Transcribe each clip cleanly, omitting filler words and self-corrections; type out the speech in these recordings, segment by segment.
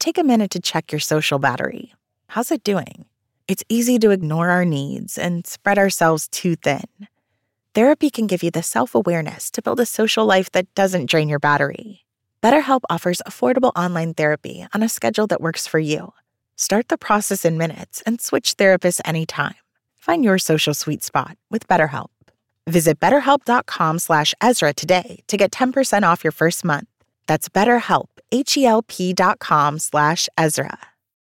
take a minute to check your social battery. How's it doing? It's easy to ignore our needs and spread ourselves too thin. Therapy can give you the self-awareness to build a social life that doesn't drain your battery. BetterHelp offers affordable online therapy on a schedule that works for you. Start the process in minutes and switch therapists anytime. Find your social sweet spot with BetterHelp. Visit BetterHelp.com/Ezra today to get 10% off your first month. That's BetterHelp, HELP.com/Ezra.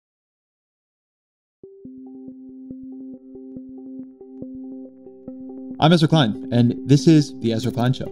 I'm Ezra Klein, and this is The Ezra Klein Show.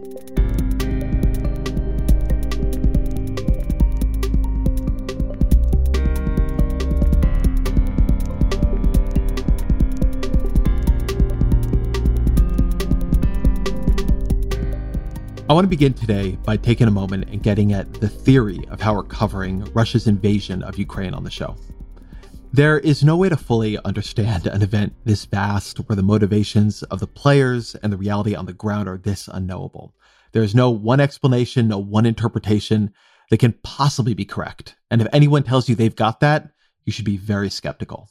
I want to begin today by taking a moment and getting at the theory of how we're covering Russia's invasion of Ukraine on the show. There is no way to fully understand an event this vast where the motivations of the players and the reality on the ground are this unknowable. There is no one explanation, no one interpretation that can possibly be correct. And if anyone tells you they've got that, you should be very skeptical.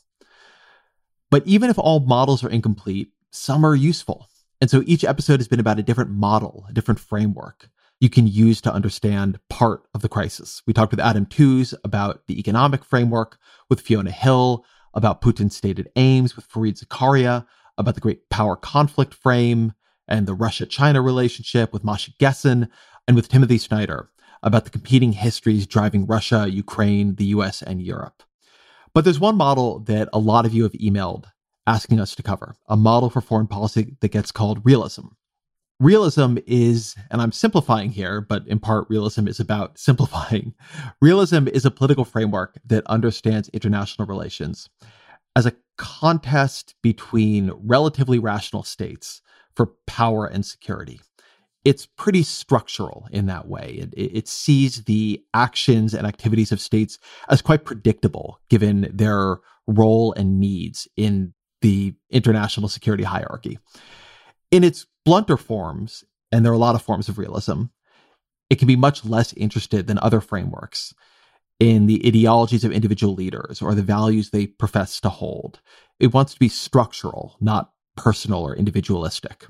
But even if all models are incomplete, some are useful. And so each episode has been about a different model, a different framework you can use to understand part of the crisis. We talked with Adam Tooze about the economic framework, with Fiona Hill about Putin's stated aims, with Fareed Zakaria about the great power conflict frame and the Russia-China relationship, with Masha Gessen, and with Timothy Snyder about the competing histories driving Russia, Ukraine, the US, and Europe. But there's one model that a lot of you have emailed asking us to cover, a model for foreign policy that gets called realism. Realism is, and I'm simplifying here, but in part realism is about simplifying. Realism is a political framework that understands international relations as a contest between relatively rational states for power and security. It's pretty structural in that way. It sees the actions and activities of states as quite predictable given their role and needs in the international security hierarchy. In its blunter forms, and there are a lot of forms of realism, it can be much less interested than other frameworks in the ideologies of individual leaders or the values they profess to hold. It wants to be structural, not personal or individualistic.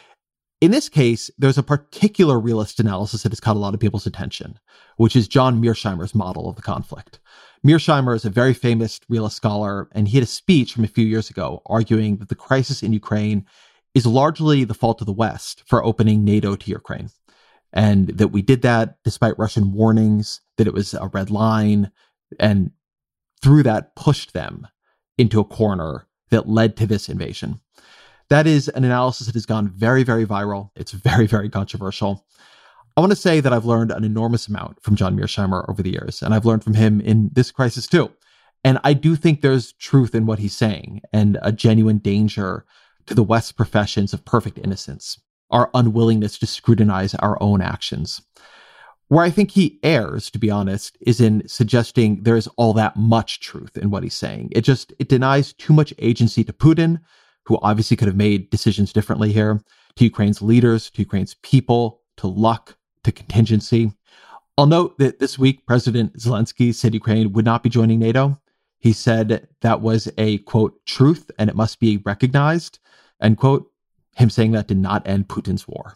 In this case, there's a particular realist analysis that has caught a lot of people's attention, which is John Mearsheimer's model of the conflict. Mearsheimer is a very famous realist scholar, and he had a speech from a few years ago arguing that the crisis in Ukraine is largely the fault of the West for opening NATO to Ukraine, and that we did that despite Russian warnings that it was a red line, and through that pushed them into a corner that led to this invasion. That is an analysis that has gone very, very viral. It's very, very controversial. I want to say that I've learned an enormous amount from John Mearsheimer over the years, and I've learned from him in this crisis too. And I do think there's truth in what he's saying and a genuine danger to the West's professions of perfect innocence, our unwillingness to scrutinize our own actions. Where I think he errs, to be honest, is in suggesting there is all that much truth in what he's saying. It denies too much agency to Putin, who obviously could have made decisions differently here, to Ukraine's leaders, to Ukraine's people, to luck, to contingency. I'll note that this week, President Zelensky said Ukraine would not be joining NATO. He said that was a, quote, truth and it must be recognized, end quote. Him saying that did not end Putin's war.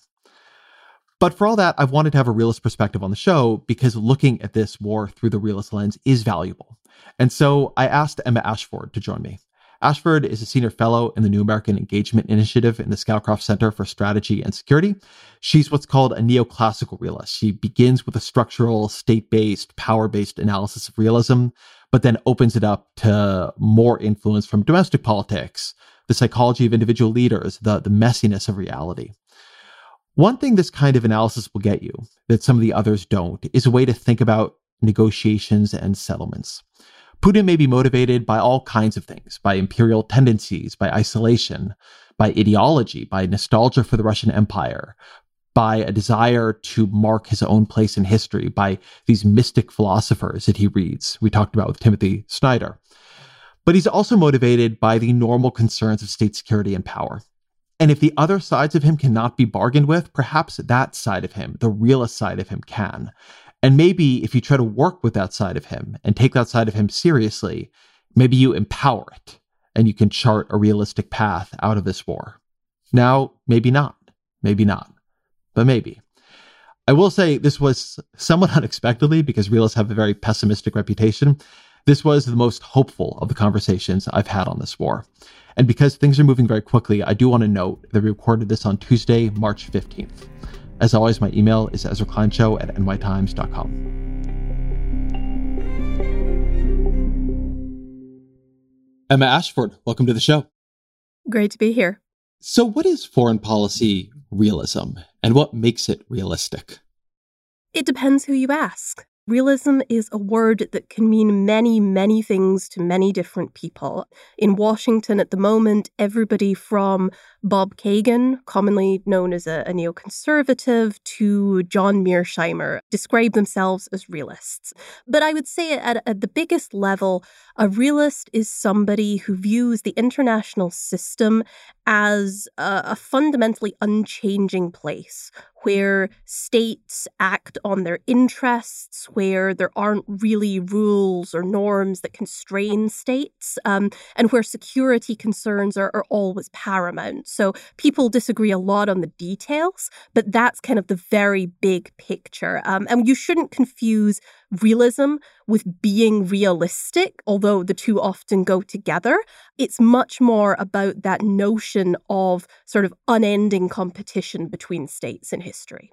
But for all that, I've wanted to have a realist perspective on the show because looking at this war through the realist lens is valuable. And so I asked Emma Ashford to join me. Ashford is a senior fellow in the New American Engagement Initiative in the Scowcroft Center for Strategy and Security. She's what's called a neoclassical realist. She begins with a structural, state-based, power-based analysis of realism, but then opens it up to more influence from domestic politics, the psychology of individual leaders, the messiness of reality. One thing this kind of analysis will get you, that some of the others don't, is a way to think about negotiations and settlements. Putin may be motivated by all kinds of things, by imperial tendencies, by isolation, by ideology, by nostalgia for the Russian Empire, by a desire to mark his own place in history, by these mystic philosophers that he reads. We talked about with Timothy Snyder. But he's also motivated by the normal concerns of state security and power. And if the other sides of him cannot be bargained with, perhaps that side of him, the realist side of him, can. And maybe if you try to work with that side of him and take that side of him seriously, maybe you empower it and you can chart a realistic path out of this war. Now, maybe not, but maybe. I will say this was somewhat unexpectedly, because realists have a very pessimistic reputation. This was the most hopeful of the conversations I've had on this war. And because things are moving very quickly, I do want to note that we recorded this on Tuesday, March 15th. As always, my email is EzraKleinShow@nytimes.com. Emma Ashford, welcome to the show. Great to be here. So what is foreign policy realism, and what makes it realistic? It depends who you ask. Realism is a word that can mean many, many things to many different people. In Washington at the moment, everybody from Bob Kagan, commonly known as a neoconservative, to John Mearsheimer describe themselves as realists. But I would say at the biggest level, a realist is somebody who views the international system as a fundamentally unchanging place, where states act on their interests, where there aren't really rules or norms that constrain states, and where security concerns are always paramount. So people disagree a lot on the details, but that's kind of the very big picture. And you shouldn't confuse realism with being realistic, although the two often go together. It's much more about that notion of sort of unending competition between states in history.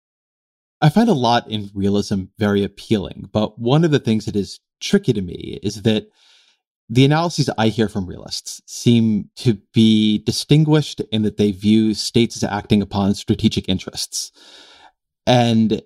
I find a lot in realism very appealing, but one of the things that is tricky to me is that the analyses I hear from realists seem to be distinguished in that they view states as acting upon strategic interests, and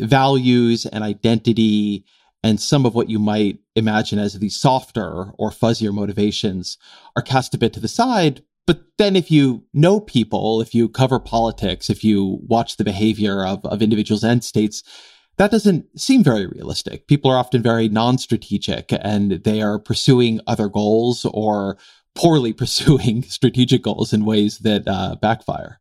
values and identity and some of what you might imagine as the softer or fuzzier motivations are cast a bit to the side. But then if you know people, if you cover politics, if you watch the behavior of individuals and states, that doesn't seem very realistic. People are often very non-strategic, and they are pursuing other goals or poorly pursuing strategic goals in ways that backfire.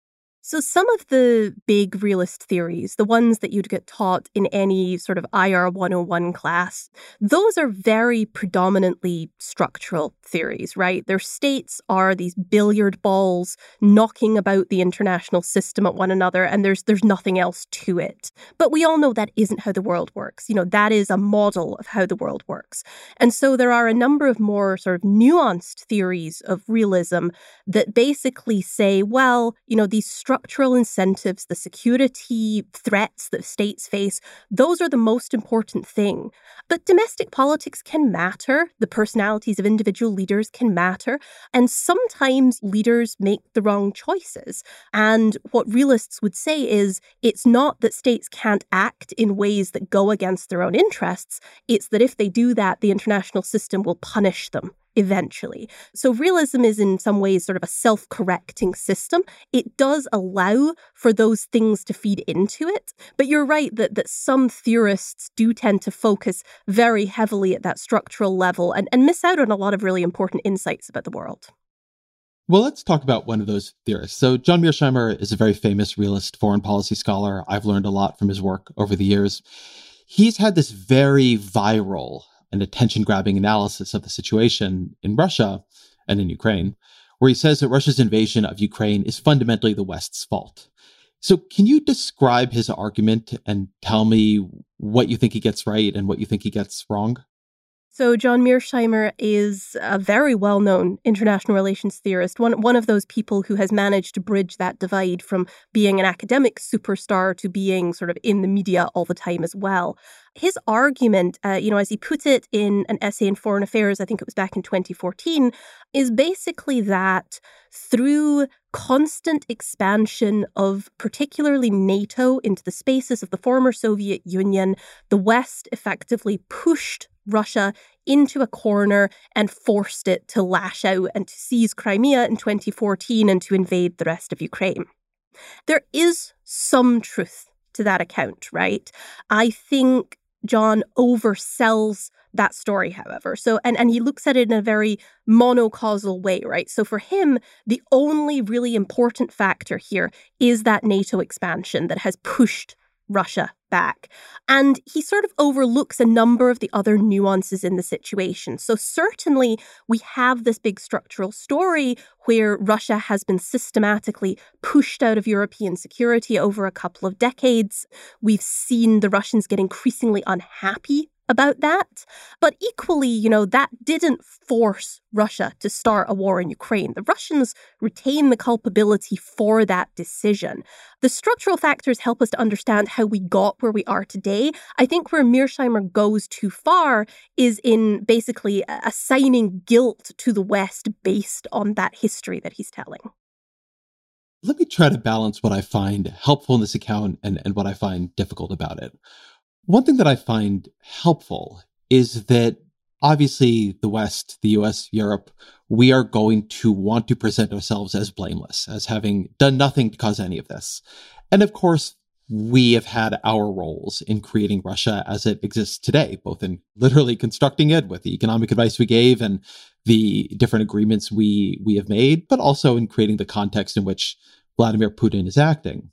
So some of the big realist theories, the ones that you'd get taught in any sort of IR 101 class, those are very predominantly structural theories, right? Their states are these billiard balls knocking about the international system at one another, and there's nothing else to it. But we all know that isn't how the world works. You know, that is a model of how the world works. And so there are a number of more sort of nuanced theories of realism that basically say, well, you know, these structural incentives, the security threats that states face, those are the most important thing. But domestic politics can matter. The personalities of individual leaders can matter. And sometimes leaders make the wrong choices. And what realists would say is it's not that states can't act in ways that go against their own interests. It's that if they do that, the international system will punish them eventually. So realism is in some ways sort of a self-correcting system. It does allow for those things to feed into it. But you're right that some theorists do tend to focus very heavily at that structural level and miss out on a lot of really important insights about the world. Well, let's talk about one of those theorists. So John Mearsheimer is a very famous realist foreign policy scholar. I've learned a lot from his work over the years. He's had this very viral and attention-grabbing analysis of the situation in Russia and in Ukraine, where he says that Russia's invasion of Ukraine is fundamentally the West's fault. So can you describe his argument and tell me what you think he gets right and what you think he gets wrong? So John Mearsheimer is a very well-known international relations theorist, one of those people who has managed to bridge that divide from being an academic superstar to being sort of in the media all the time as well. His argument, as he put it in an essay in Foreign Affairs, I think it was back in 2014, is basically that through constant expansion of particularly NATO into the spaces of the former Soviet Union, the West effectively pushed Russia into a corner and forced it to lash out and to seize Crimea in 2014 and to invade the rest of Ukraine. There is some truth to that account, right? I think John oversells that story, however. So, and he looks at it in a very monocausal way, right? So for him, the only really important factor here is that NATO expansion that has pushed Russia back. And he sort of overlooks a number of the other nuances in the situation. So certainly we have this big structural story where Russia has been systematically pushed out of European security over a couple of decades. We've seen the Russians get increasingly unhappy about that. But equally, that didn't force Russia to start a war in Ukraine. The Russians retain the culpability for that decision. The structural factors help us to understand how we got where we are today. I think where Mearsheimer goes too far is in basically assigning guilt to the West based on that history that he's telling. Let me try to balance what I find helpful in this account and what I find difficult about it. One thing that I find helpful is that obviously the West, the US, Europe, we are going to want to present ourselves as blameless, as having done nothing to cause any of this. And of course, we have had our roles in creating Russia as it exists today, both in literally constructing it with the economic advice we gave and the different agreements we have made, but also in creating the context in which Vladimir Putin is acting.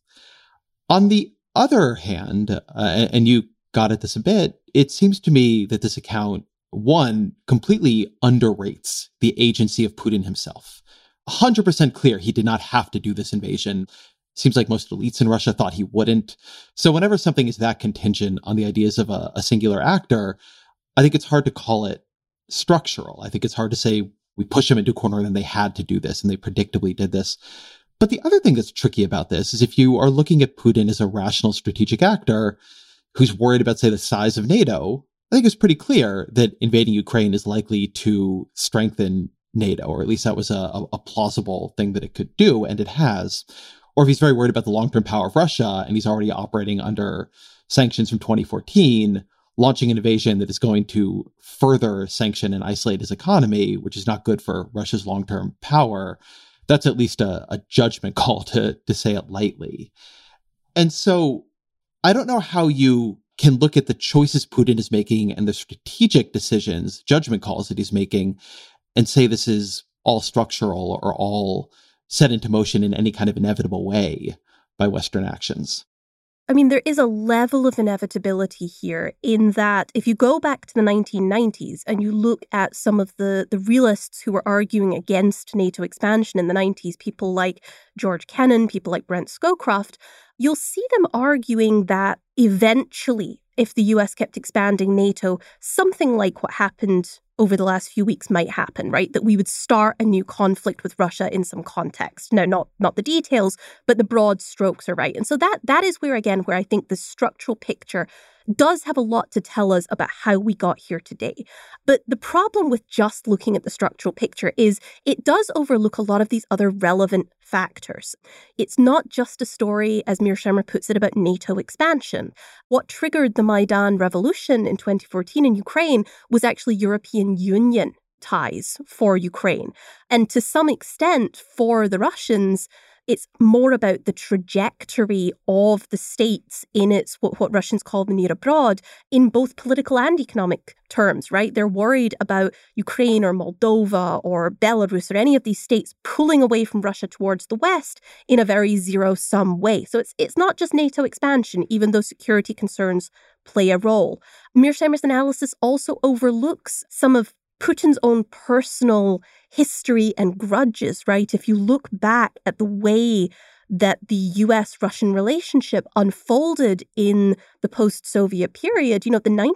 On the other hand, and you got at this a bit, it seems to me that this account, one, completely underrates the agency of Putin himself. 100% clear he did not have to do this invasion. Seems like most elites in Russia thought he wouldn't. So whenever something is that contingent on the ideas of a singular actor, I think it's hard to call it structural. I think it's hard to say we push them into a corner and then they had to do this and they predictably did this. But the other thing that's tricky about this is if you are looking at Putin as a rational strategic actor who's worried about, say, the size of NATO, I think it's pretty clear that invading Ukraine is likely to strengthen NATO, or at least that was a plausible thing that it could do, and it has. Or if he's very worried about the long-term power of Russia and he's already operating under sanctions from 2014, launching an invasion that is going to further sanction and isolate his economy, which is not good for Russia's long-term power, that's at least a judgment call to say it lightly. And so I don't know how you can look at the choices Putin is making and the strategic decisions, judgment calls that he's making, and say this is all structural or all set into motion in any kind of inevitable way by Western actions. I mean, there is a level of inevitability here in that if you go back to the 1990s and you look at some of the realists who were arguing against NATO expansion in the 90s, people like George Kennan, people like Brent Scowcroft, you'll see them arguing that eventually, if the US kept expanding NATO, something like what happened over the last few weeks might happen, right? That we would start a new conflict with Russia in some context. Now, not the details, but the broad strokes are right. And so that is where I think the structural picture does have a lot to tell us about how we got here today. But the problem with just looking at the structural picture is it does overlook a lot of these other relevant factors. It's not just a story, as Mearsheimer puts it, about NATO expansion. What triggered the Maidan revolution in 2014 in Ukraine was actually European Union ties for Ukraine. And to some extent, for the Russians, it's more about the trajectory of the states in its what Russians call the Mir abroad in both political and economic terms, right? They're worried about Ukraine or Moldova or Belarus or any of these states pulling away from Russia towards the West in a very zero-sum way. So it's not just NATO expansion, even though security concerns play a role. Mearsheimer's analysis also overlooks some of Putin's own personal history and grudges, right? If you look back at the way that the US-Russian relationship unfolded in the post-Soviet period, the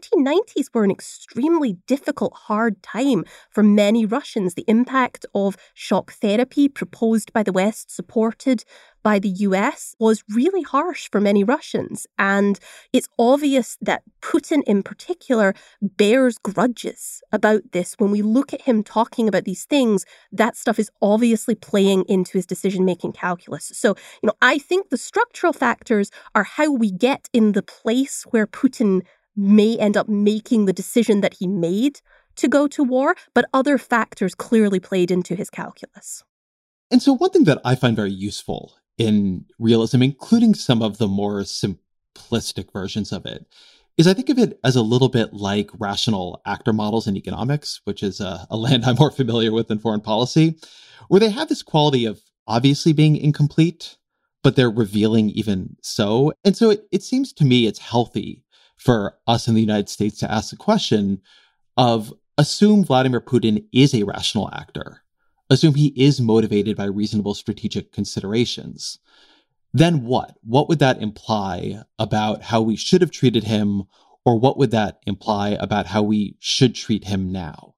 1990s were an extremely difficult, hard time for many Russians. The impact of shock therapy proposed by the West, supported by the US, was really harsh for many Russians. And it's obvious that Putin in particular bears grudges about this. When we look at him talking about these things, that stuff is obviously playing into his decision-making calculus. So, I think the structural factors are how we get in the place where Putin may end up making the decision that he made to go to war, but other factors clearly played into his calculus. And so one thing that I find very useful in realism, including some of the more simplistic versions of it, is I think of it as a little bit like rational actor models in economics, which is a land I'm more familiar with than foreign policy, where they have this quality of obviously being incomplete, but they're revealing even so. And so it seems to me it's healthy for us in the United States to ask the question of, assume Vladimir Putin is a rational actor. Assume he is motivated by reasonable strategic considerations. Then what? What would that imply about how we should have treated him, or what would that imply about how we should treat him now?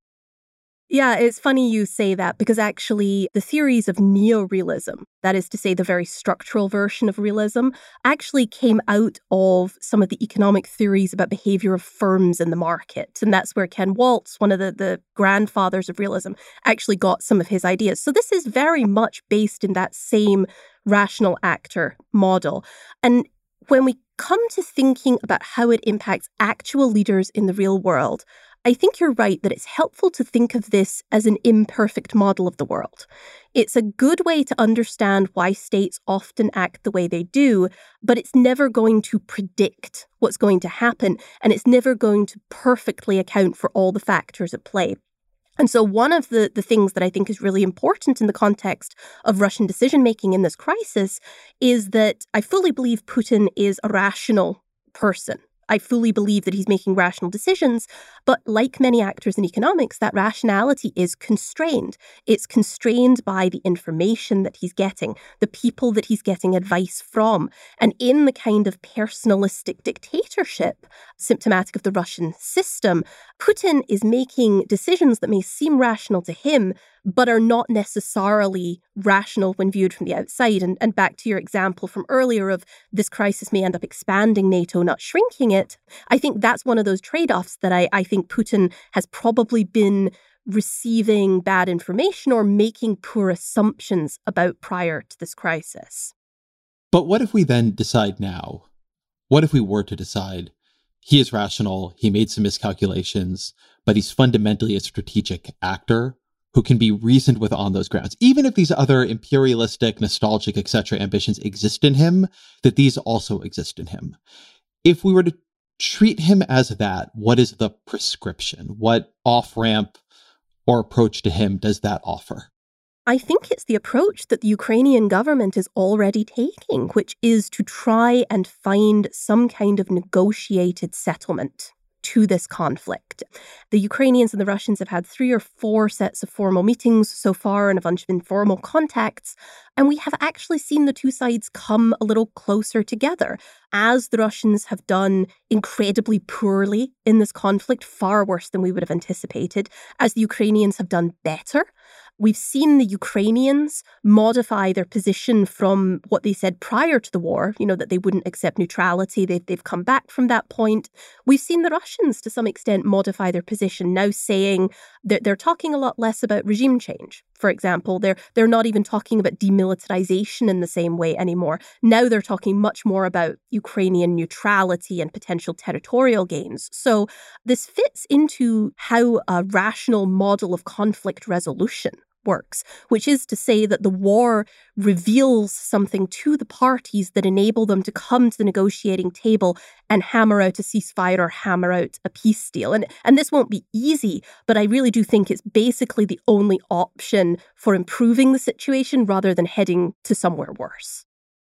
Yeah, it's funny you say that because actually the theories of neorealism, that is to say the very structural version of realism, actually came out of some of the economic theories about behavior of firms in the market. And that's where Ken Waltz, one of the grandfathers of realism, actually got some of his ideas. So this is very much based in that same rational actor model. And when we come to thinking about how it impacts actual leaders in the real world, I think you're right that it's helpful to think of this as an imperfect model of the world. It's a good way to understand why states often act the way they do, but it's never going to predict what's going to happen, and it's never going to perfectly account for all the factors at play. And so one of the things that I think is really important in the context of Russian decision-making in this crisis is that I fully believe Putin is a rational person. I fully believe that he's making rational decisions, but like many actors in economics, that rationality is constrained. It's constrained by the information that he's getting, the people that he's getting advice from. And in the kind of personalistic dictatorship symptomatic of the Russian system, Putin is making decisions that may seem rational to him, but are not necessarily rational when viewed from the outside. And back to your example from earlier of this crisis may end up expanding NATO, not shrinking it, I think that's one of those trade-offs that I think Putin has probably been receiving bad information or making poor assumptions about prior to this crisis. But what if we then decide now? What if we were to decide he is rational, he made some miscalculations, but he's fundamentally a strategic actor who can be reasoned with on those grounds, even if these other imperialistic, nostalgic, etc. ambitions exist in him, that these also exist in him. If we were to treat him as that, what is the prescription? What off-ramp or approach to him does that offer? I think it's the approach that the Ukrainian government is already taking, which is to try and find some kind of negotiated settlement to this conflict. The Ukrainians and the Russians have had 3 or 4 sets of formal meetings so far and a bunch of informal contacts, and we have actually seen the two sides come a little closer together, as the Russians have done incredibly poorly in this conflict, far worse than we would have anticipated, as the Ukrainians have done better. We've seen the Ukrainians modify their position from what they said prior to the war, that they wouldn't accept neutrality. They've come back from that point. We've seen the Russians, to some extent, modify their position, now saying that they're talking a lot less about regime change. For example, they're not even talking about demilitarization in the same way anymore. Now they're talking much more about Ukrainian neutrality and potential territorial gains. So this fits into how a rational model of conflict resolution works, which is to say that the war reveals something to the parties that enable them to come to the negotiating table and hammer out a ceasefire or hammer out a peace deal. And this won't be easy, but I really do think it's basically the only option for improving the situation rather than heading to somewhere worse.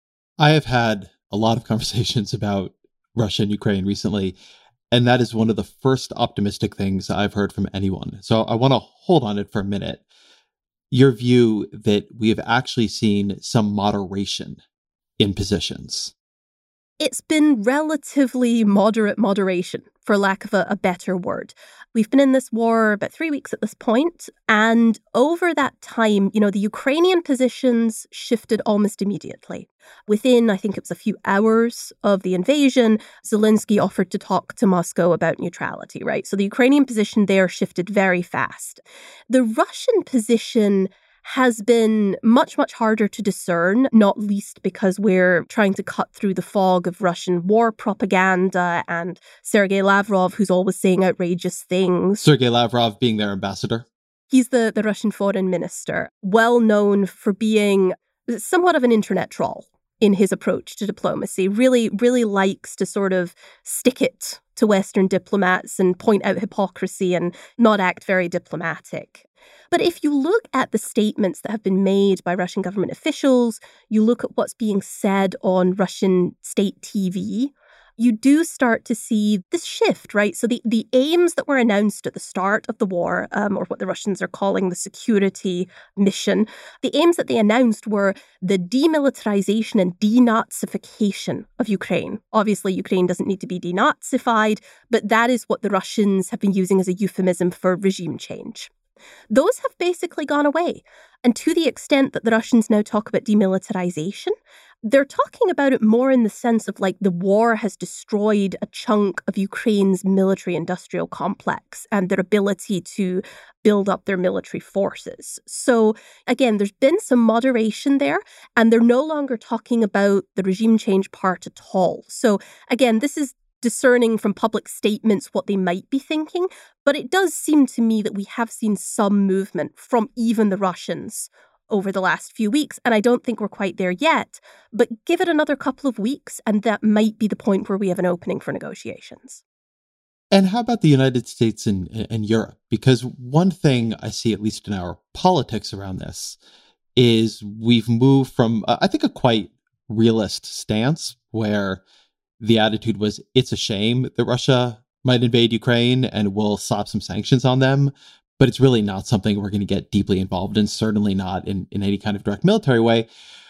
I have had a lot of conversations about Russia and Ukraine recently, and that is one of the first optimistic things I've heard from anyone. So I want to hold on it for a minute. Your view that we have actually seen some moderation in positions. It's been relatively moderation, for lack of a better word. We've been in this war about 3 weeks at this point, and over that time, the Ukrainian positions shifted almost immediately. Within, I think it was a few hours of the invasion, Zelensky offered to talk to Moscow about neutrality, right? So the Ukrainian position there shifted very fast. The Russian position has been much, much harder to discern, not least because we're trying to cut through the fog of Russian war propaganda and Sergei Lavrov, who's always saying outrageous things. Sergei Lavrov being their ambassador? He's the Russian foreign minister, well known for being somewhat of an internet troll. in his approach to diplomacy, really, really likes to sort of stick it to Western diplomats and point out hypocrisy and not act very diplomatic. But if you look at the statements that have been made by Russian government officials, you look at what's being said on Russian state TV, you do start to see this shift, right? So the aims that were announced at the start of the war, or what the Russians are calling the security mission, the aims that they announced were the demilitarization and denazification of Ukraine. Obviously, Ukraine doesn't need to be denazified, but that is what the Russians have been using as a euphemism for regime change. Those have basically gone away. And to the extent that the Russians now talk about demilitarization, they're talking about it more in the sense of like the war has destroyed a chunk of Ukraine's military-industrial complex and their ability to build up their military forces. So again, there's been some moderation there, and they're no longer talking about the regime change part at all. So again, this is discerning from public statements what they might be thinking, but it does seem to me that we have seen some movement from even the Russians over the last few weeks, and I don't think we're quite there yet, but give it another couple of weeks, and that might be the point where we have an opening for negotiations. And how about the United States and Europe? Because one thing I see, at least in our politics around this, is we've moved from, I think, a quite realist stance where the attitude was, it's a shame that Russia might invade Ukraine and we'll slap some sanctions on them, but it's really not something we're going to get deeply involved in, certainly not in any kind of direct military way.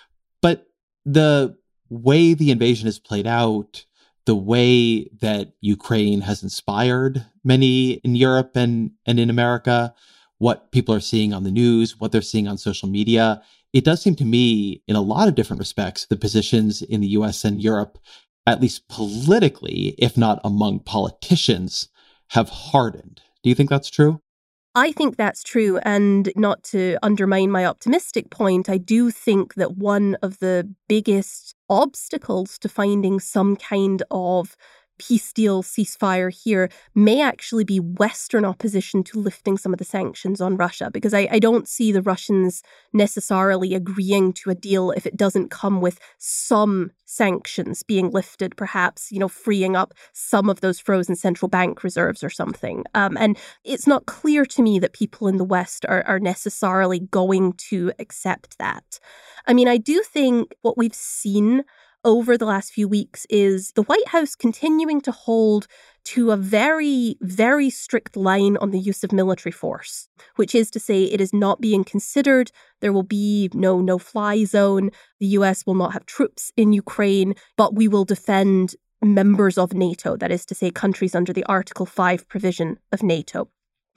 But the way the invasion has played out, the way that Ukraine has inspired many in Europe and in America, what people are seeing on the news, what they're seeing on social media, it does seem to me, in a lot of different respects, the positions in the US and Europe, at least politically, if not among politicians, have hardened. Do you think that's true? I think that's true. And not to undermine my optimistic point, I do think that one of the biggest obstacles to finding some kind of peace deal, ceasefire here may actually be Western opposition to lifting some of the sanctions on Russia, because I don't see the Russians necessarily agreeing to a deal if it doesn't come with some sanctions being lifted, perhaps, freeing up some of those frozen central bank reserves or something. And it's not clear to me that people in the West are necessarily going to accept that. I mean, I do think what we've seen over the last few weeks is the White House continuing to hold to a very, very strict line on the use of military force, which is to say it is not being considered. There will be no no-fly zone. The US will not have troops in Ukraine, but we will defend members of NATO, that is to say countries under the Article 5 provision of NATO.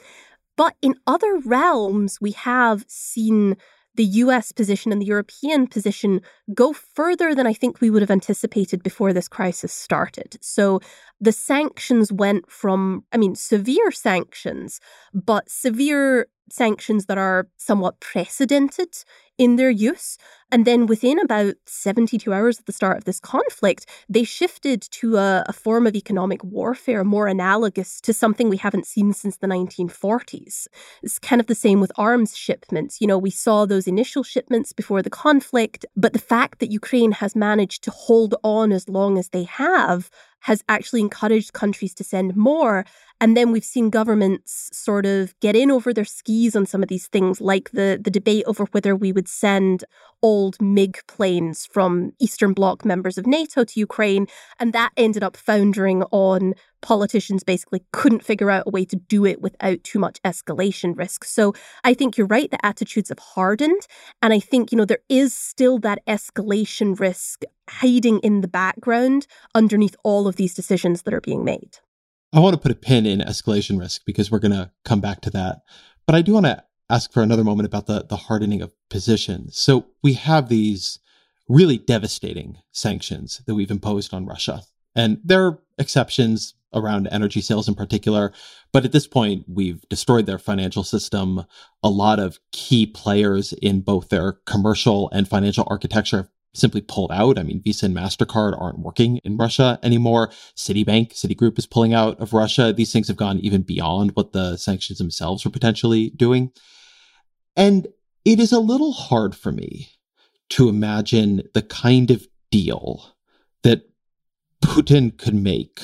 But in other realms, we have seen the US position and the European position go further than I think we would have anticipated before this crisis started. So the sanctions went from, severe sanctions, but severe sanctions that are somewhat precedented in their use. And then within about 72 hours at the start of this conflict, they shifted to a form of economic warfare more analogous to something we haven't seen since the 1940s. It's kind of the same with arms shipments. We saw those initial shipments before the conflict, but the fact that Ukraine has managed to hold on as long as they have has actually encouraged countries to send more. And then we've seen governments sort of get in over their skis on some of these things, like the debate over whether we would send old MiG planes from Eastern Bloc members of NATO to Ukraine. And that ended up foundering on politicians basically couldn't figure out a way to do it without too much escalation risk. So I think you're right, the attitudes have hardened. And I think, there is still that escalation risk hiding in the background underneath all of these decisions that are being made. I want to put a pin in escalation risk because we're going to come back to that. But I do want to ask for another moment about the hardening of positions. So we have these really devastating sanctions that we've imposed on Russia. And there are exceptions around energy sales in particular. But at this point, we've destroyed their financial system. A lot of key players in both their commercial and financial architecture have simply pulled out. Visa and MasterCard aren't working in Russia anymore. Citigroup is pulling out of Russia. These things have gone even beyond what the sanctions themselves were potentially doing. And it is a little hard for me to imagine the kind of deal that Putin could make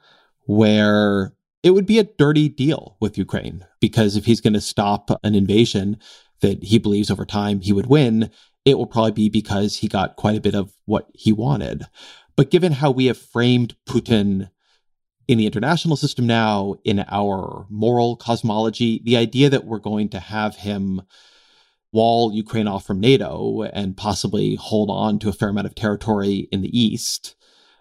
where it would be a dirty deal with Ukraine, because if he's going to stop an invasion that he believes over time he would win, it will probably be because he got quite a bit of what he wanted. But given how we have framed Putin in the international system now, in our moral cosmology, the idea that we're going to have him wall Ukraine off from NATO and possibly hold on to a fair amount of territory in the east,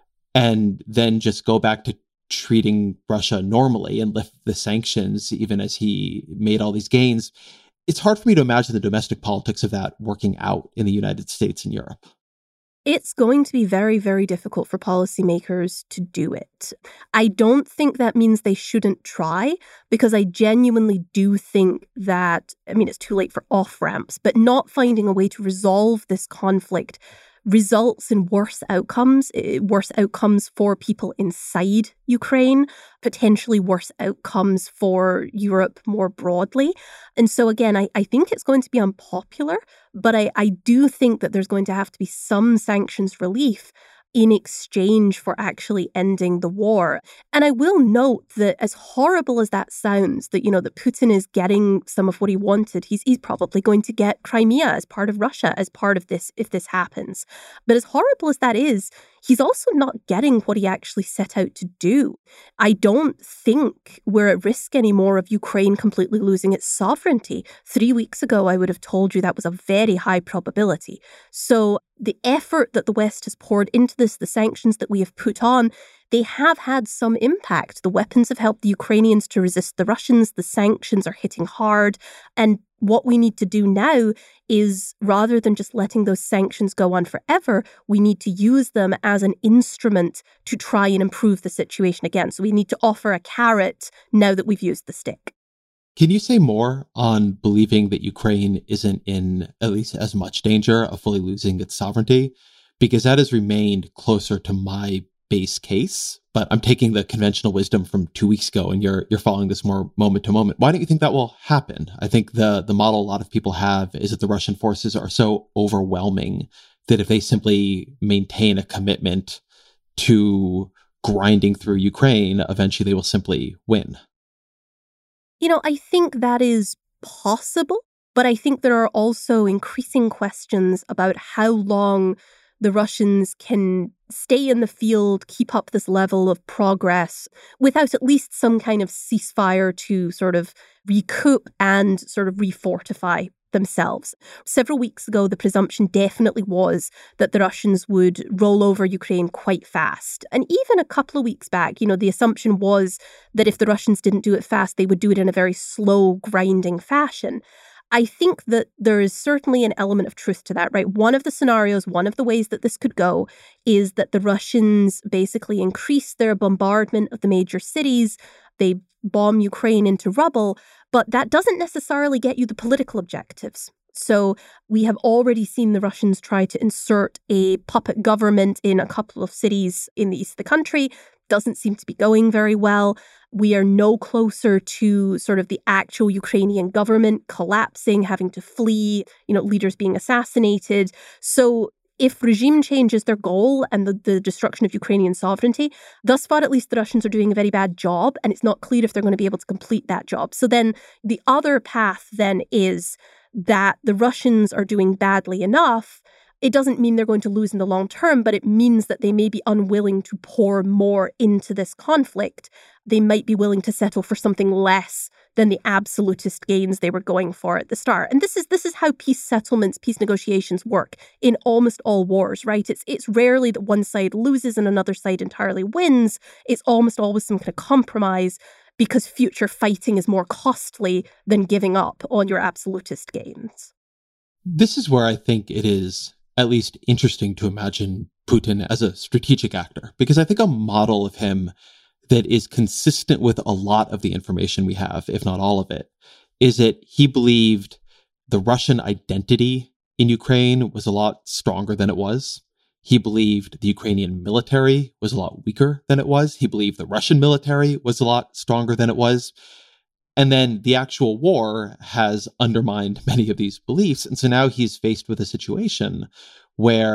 and then just go back to treating Russia normally and lift the sanctions, even as he made all these gains, it's hard for me to imagine the domestic politics of that working out in the United States and Europe. It's going to be very, very difficult for policymakers to do it. I don't think that means they shouldn't try, because I genuinely do think that, it's too late for off-ramps, but not finding a way to resolve this conflict results in worse outcomes for people inside Ukraine, potentially worse outcomes for Europe more broadly. And so again, I think it's going to be unpopular, but I do think that there's going to have to be some sanctions relief in exchange for actually ending the war. And I will note that, as horrible as that sounds, that, that Putin is getting some of what he wanted, he's probably going to get Crimea as part of Russia, as part of this, if this happens. But as horrible as that is, he's also not getting what he actually set out to do. I don't think we're at risk anymore of Ukraine completely losing its sovereignty. 3 weeks ago, I would have told you that was a very high probability. So the effort that the West has poured into this, the sanctions that we have put on, they have had some impact. The weapons have helped the Ukrainians to resist the Russians. The sanctions are hitting hard. And what we need to do now is, rather than just letting those sanctions go on forever, we need to use them as an instrument to try and improve the situation again. So we need to offer a carrot now that we've used the stick. Can you say more on believing that Ukraine isn't in at least as much danger of fully losing its sovereignty? Because that has remained closer to my base case, but I'm taking the conventional wisdom from 2 weeks ago, and you're following this more moment to moment. Why don't you think that will happen? I think the model a lot of people have is that the Russian forces are so overwhelming that if they simply maintain a commitment to grinding through Ukraine, eventually they will simply win. I think that is possible, but I think there are also increasing questions about how long the Russians can stay in the field, keep up this level of progress without at least some kind of ceasefire to sort of recoup and sort of refortify themselves. Several weeks ago, the presumption definitely was that the Russians would roll over Ukraine quite fast. And even a couple of weeks back, the assumption was that if the Russians didn't do it fast, they would do it in a very slow, grinding fashion. I think that there is certainly an element of truth to that, right? One of the scenarios, one of the ways that this could go is that the Russians basically increase their bombardment of the major cities. They bomb Ukraine into rubble, but that doesn't necessarily get you the political objectives. So we have already seen the Russians try to insert a puppet government in a couple of cities in the east of the country. Doesn't seem to be going very well. We are no closer to sort of the actual Ukrainian government collapsing, having to flee, leaders being assassinated. So if regime change is their goal and the destruction of Ukrainian sovereignty, thus far at least the Russians are doing a very bad job, and it's not clear if they're going to be able to complete that job. So then the other path then is that the Russians are doing badly enough. It doesn't mean they're going to lose in the long term, but it means that they may be unwilling to pour more into this conflict. They might be willing to settle for something less than the absolutist gains they were going for at the start. And this is how peace settlements, peace negotiations work in almost all wars, right? It's rarely that one side loses and another side entirely wins. It's almost always some kind of compromise, because future fighting is more costly than giving up on your absolutist gains. This is where I think it is at least interesting to imagine Putin as a strategic actor, because I think a model of him that is consistent with a lot of the information we have, if not all of it, is that he believed the Russian identity in Ukraine was a lot stronger than it was. He believed the Ukrainian military was a lot weaker than it was. He believed the Russian military was a lot stronger than it was. And then the actual war has undermined many of these beliefs. And so now he's faced with a situation where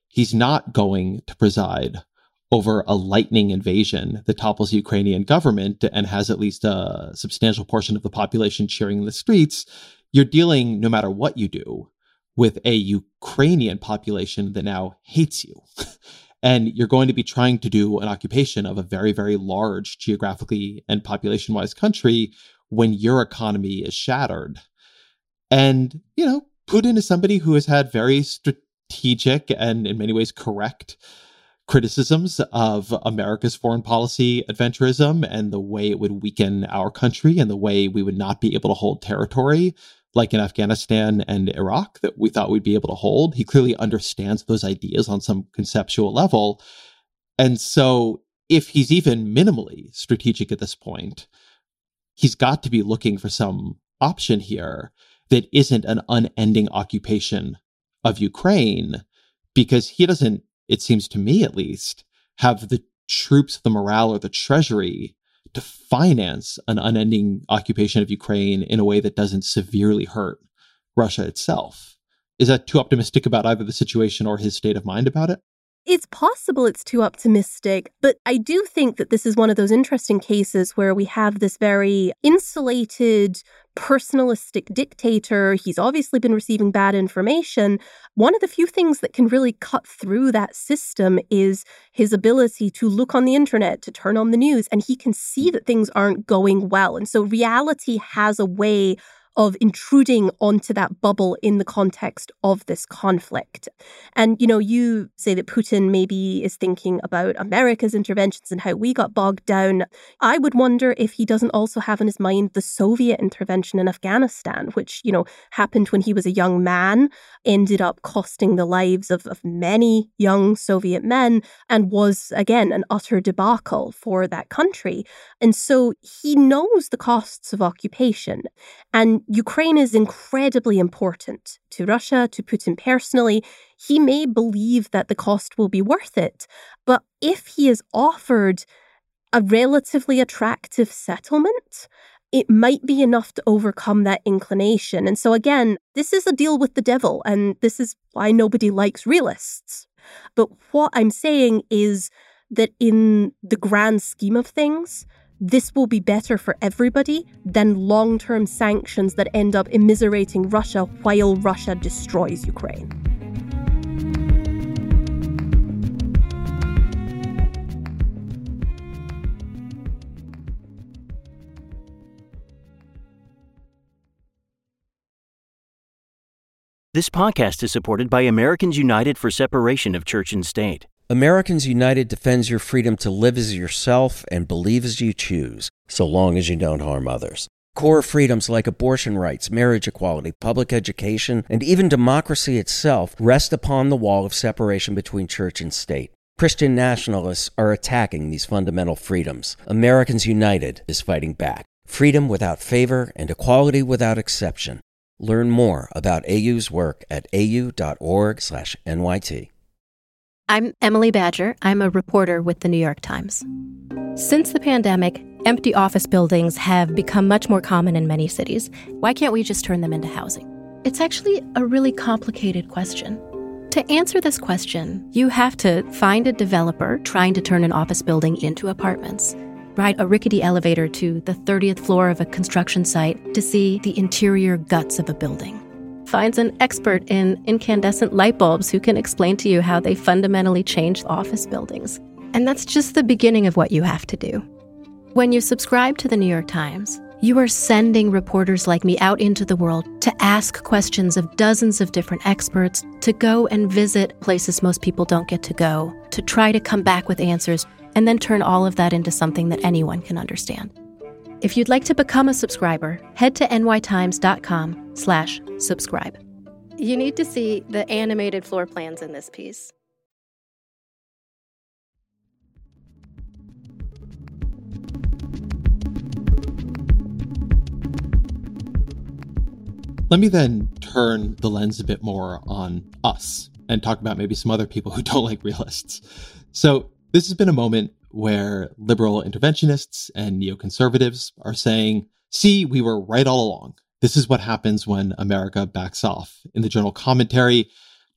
He's not going to preside over a lightning invasion that topples the Ukrainian government and has at least a substantial portion of the population cheering in the streets. You're dealing, no matter what you do, with a Ukrainian population that now hates you. And you're going to be trying to do an occupation of a very, very large geographically and population-wise country when your economy is shattered. And, Putin is somebody who has had very strategic and in many ways correct criticisms of America's foreign policy adventurism and the way it would weaken our country and the way we would not be able to hold territory like in Afghanistan and Iraq that we thought we'd be able to hold. He clearly understands those ideas on some conceptual level. And so if he's even minimally strategic at this point, he's got to be looking for some option here that isn't an unending occupation of Ukraine, because he doesn't, it seems to me at least, have the troops, the morale, or the treasury to finance an unending occupation of Ukraine in a way that doesn't severely hurt Russia itself. Is that too optimistic about either the situation or his state of mind about it? It's possible it's too optimistic, but I do think that this is one of those interesting cases where we have this very insulated, personalistic dictator. He's obviously been receiving bad information. One of the few things that can really cut through that system is his ability to look on the internet, to turn on the news, and he can see that things aren't going well. And so reality has a way of intruding onto that bubble in the context of this conflict. And, you say that Putin maybe is thinking about America's interventions and how we got bogged down. I would wonder if he doesn't also have in his mind the Soviet intervention in Afghanistan, which, happened when he was a young man, ended up costing the lives of many young Soviet men, and was, again, an utter debacle for that country. And so he knows the costs of occupation. And Ukraine is incredibly important to Russia, to Putin personally. He may believe that the cost will be worth it, but if he is offered a relatively attractive settlement, it might be enough to overcome that inclination. And so again, this is a deal with the devil, and this is why nobody likes realists. But what I'm saying is that in the grand scheme of things, this will be better for everybody than long-term sanctions that end up immiserating Russia while Russia destroys Ukraine. This podcast is supported by Americans United for Separation of Church and State. Americans United defends your freedom to live as yourself and believe as you choose, so long as you don't harm others. Core freedoms like abortion rights, marriage equality, public education, and even democracy itself rest upon the wall of separation between church and state. Christian nationalists are attacking these fundamental freedoms. Americans United is fighting back. Freedom without favor and equality without exception. Learn more about AU's work at au.org/NYT. I'm Emily Badger. I'm a reporter with the New York Times. Since the pandemic, empty office buildings have become much more common in many cities. Why can't we just turn them into housing? It's actually a really complicated question. To answer this question, you have to find a developer trying to turn an office building into apartments, ride a rickety elevator to the 30th floor of a construction site to see the interior guts of a building. Finds an expert in incandescent light bulbs who can explain to you how they fundamentally change office buildings. And that's just the beginning of what you have to do. When you subscribe to the New York Times, you are sending reporters like me out into the world to ask questions of dozens of different experts, to go and visit places most people don't get to go, to try to come back with answers, and then turn all of that into something that anyone can understand. If you'd like to become a subscriber, head to nytimes.com/subscribe. You need to see the animated floor plans in this piece. Let me then turn the lens a bit more on us and talk about maybe some other people who don't like realists. So this has been a moment where liberal interventionists and neoconservatives are saying, see, we were right all along. This is what happens when America backs off. In the journal Commentary,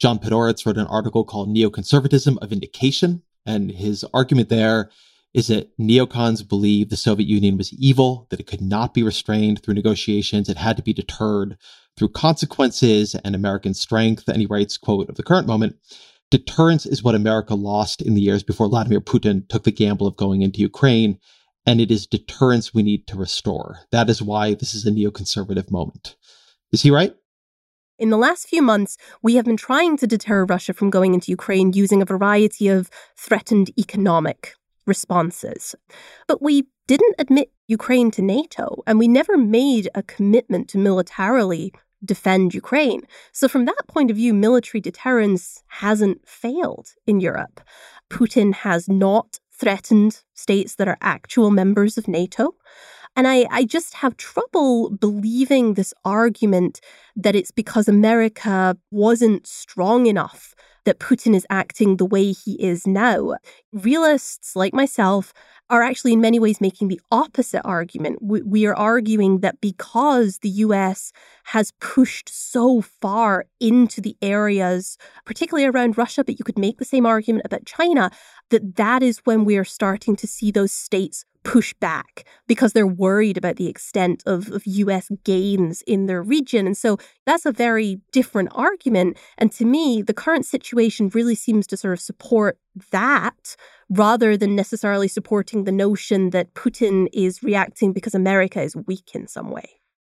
John Podhoretz wrote an article called Neoconservatism, a Vindication. And his argument there is that neocons believe the Soviet Union was evil, that it could not be restrained through negotiations. It had to be deterred through consequences and American strength. And he writes, quote, of the current moment, deterrence is what America lost in the years before Vladimir Putin took the gamble of going into Ukraine. And it is deterrence we need to restore. That is why this is a neoconservative moment. Is he right? In the last few months, we have been trying to deter Russia from going into Ukraine using a variety of threatened economic responses. But we didn't admit Ukraine to NATO, and we never made a commitment to militarily defend Ukraine. So from that point of view, military deterrence hasn't failed in Europe. Putin has not threatened states that are actual members of NATO. And I just have trouble believing this argument that it's because America wasn't strong enough that Putin is acting the way he is now. Realists like myself are actually in many ways making the opposite argument. We are arguing that because the US has pushed so far into the areas, particularly around Russia, but you could make the same argument about China, that is when we are starting to see those states push back because they're worried about the extent of US gains in their region. And so that's a very different argument. And to me, the current situation really seems to sort of support that rather than necessarily supporting the notion that Putin is reacting because America is weak in some way.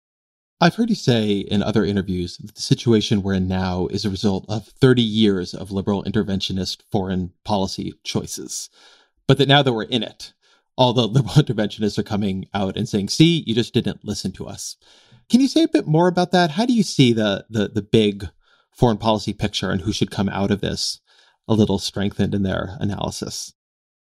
I've heard you say in other interviews that the situation we're in now is a result of 30 years of liberal interventionist foreign policy choices, but that now that we're in it, all the liberal interventionists are coming out and saying, see, you just didn't listen to us. Can you say a bit more about that? How do you see the big foreign policy picture and who should come out of this a little strengthened in their analysis?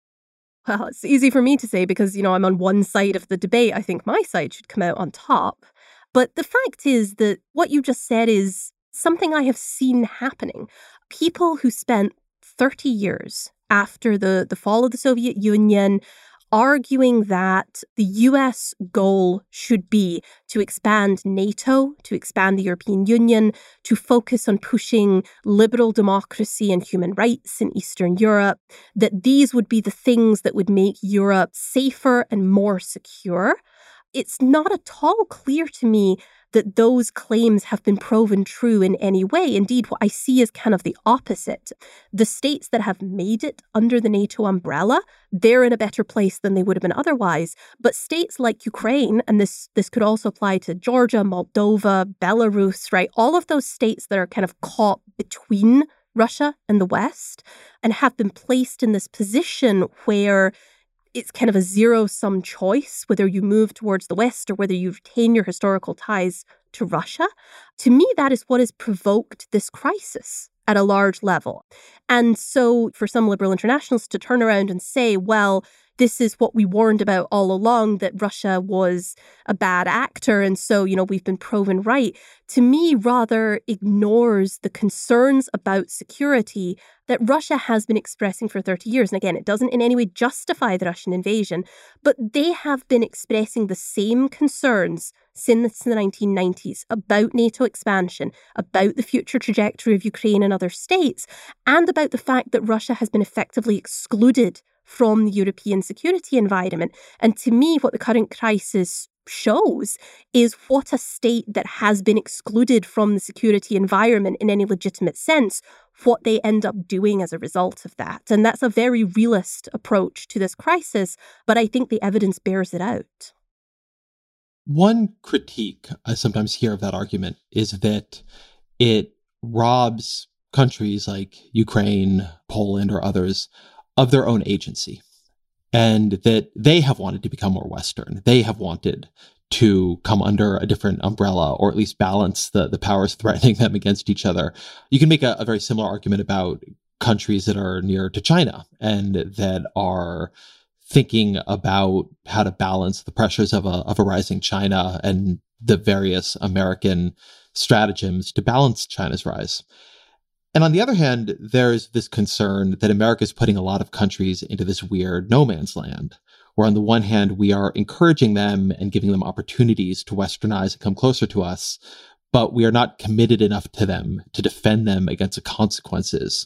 Well, it's easy for me to say because, I'm on one side of the debate. I think my side should come out on top. But the fact is that what you just said is something I have seen happening. People who spent 30 years after the fall of the Soviet Union arguing that the US goal should be to expand NATO, to expand the European Union, to focus on pushing liberal democracy and human rights in Eastern Europe, that these would be the things that would make Europe safer and more secure. It's not at all clear to me that those claims have been proven true in any way. Indeed, what I see is kind of the opposite. The states that have made it under the NATO umbrella, they're in a better place than they would have been otherwise. But states like Ukraine, and this could also apply to Georgia, Moldova, Belarus, right? All of those states that are kind of caught between Russia and the West and have been placed in this position where it's kind of a zero-sum choice, whether you move towards the West or whether you retain your historical ties to Russia. To me, that is what has provoked this crisis at a large level. And so for some liberal internationalists to turn around and say, well, this is what we warned about all along, that Russia was a bad actor, and so, we've been proven right, to me rather ignores the concerns about security that Russia has been expressing for 30 years. And again, it doesn't in any way justify the Russian invasion, but they have been expressing the same concerns since the 1990s about NATO expansion, about the future trajectory of Ukraine and other states, and about the fact that Russia has been effectively excluded from the European security environment. And to me, what the current crisis shows is what a state that has been excluded from the security environment in any legitimate sense, what they end up doing as a result of that. And that's a very realist approach to this crisis, but I think the evidence bears it out. One critique I sometimes hear of that argument is that it robs countries like Ukraine, Poland, or others of their own agency, and that they have wanted to become more Western. They have wanted to come under a different umbrella, or at least balance the powers threatening them against each other. You can make a very similar argument about countries that are near to China and that are thinking about how to balance the pressures of a rising China and the various American stratagems to balance China's rise. And on the other hand, there's this concern that America is putting a lot of countries into this weird no man's land, where on the one hand, we are encouraging them and giving them opportunities to westernize and come closer to us. but we are not committed enough to them to defend them against the consequences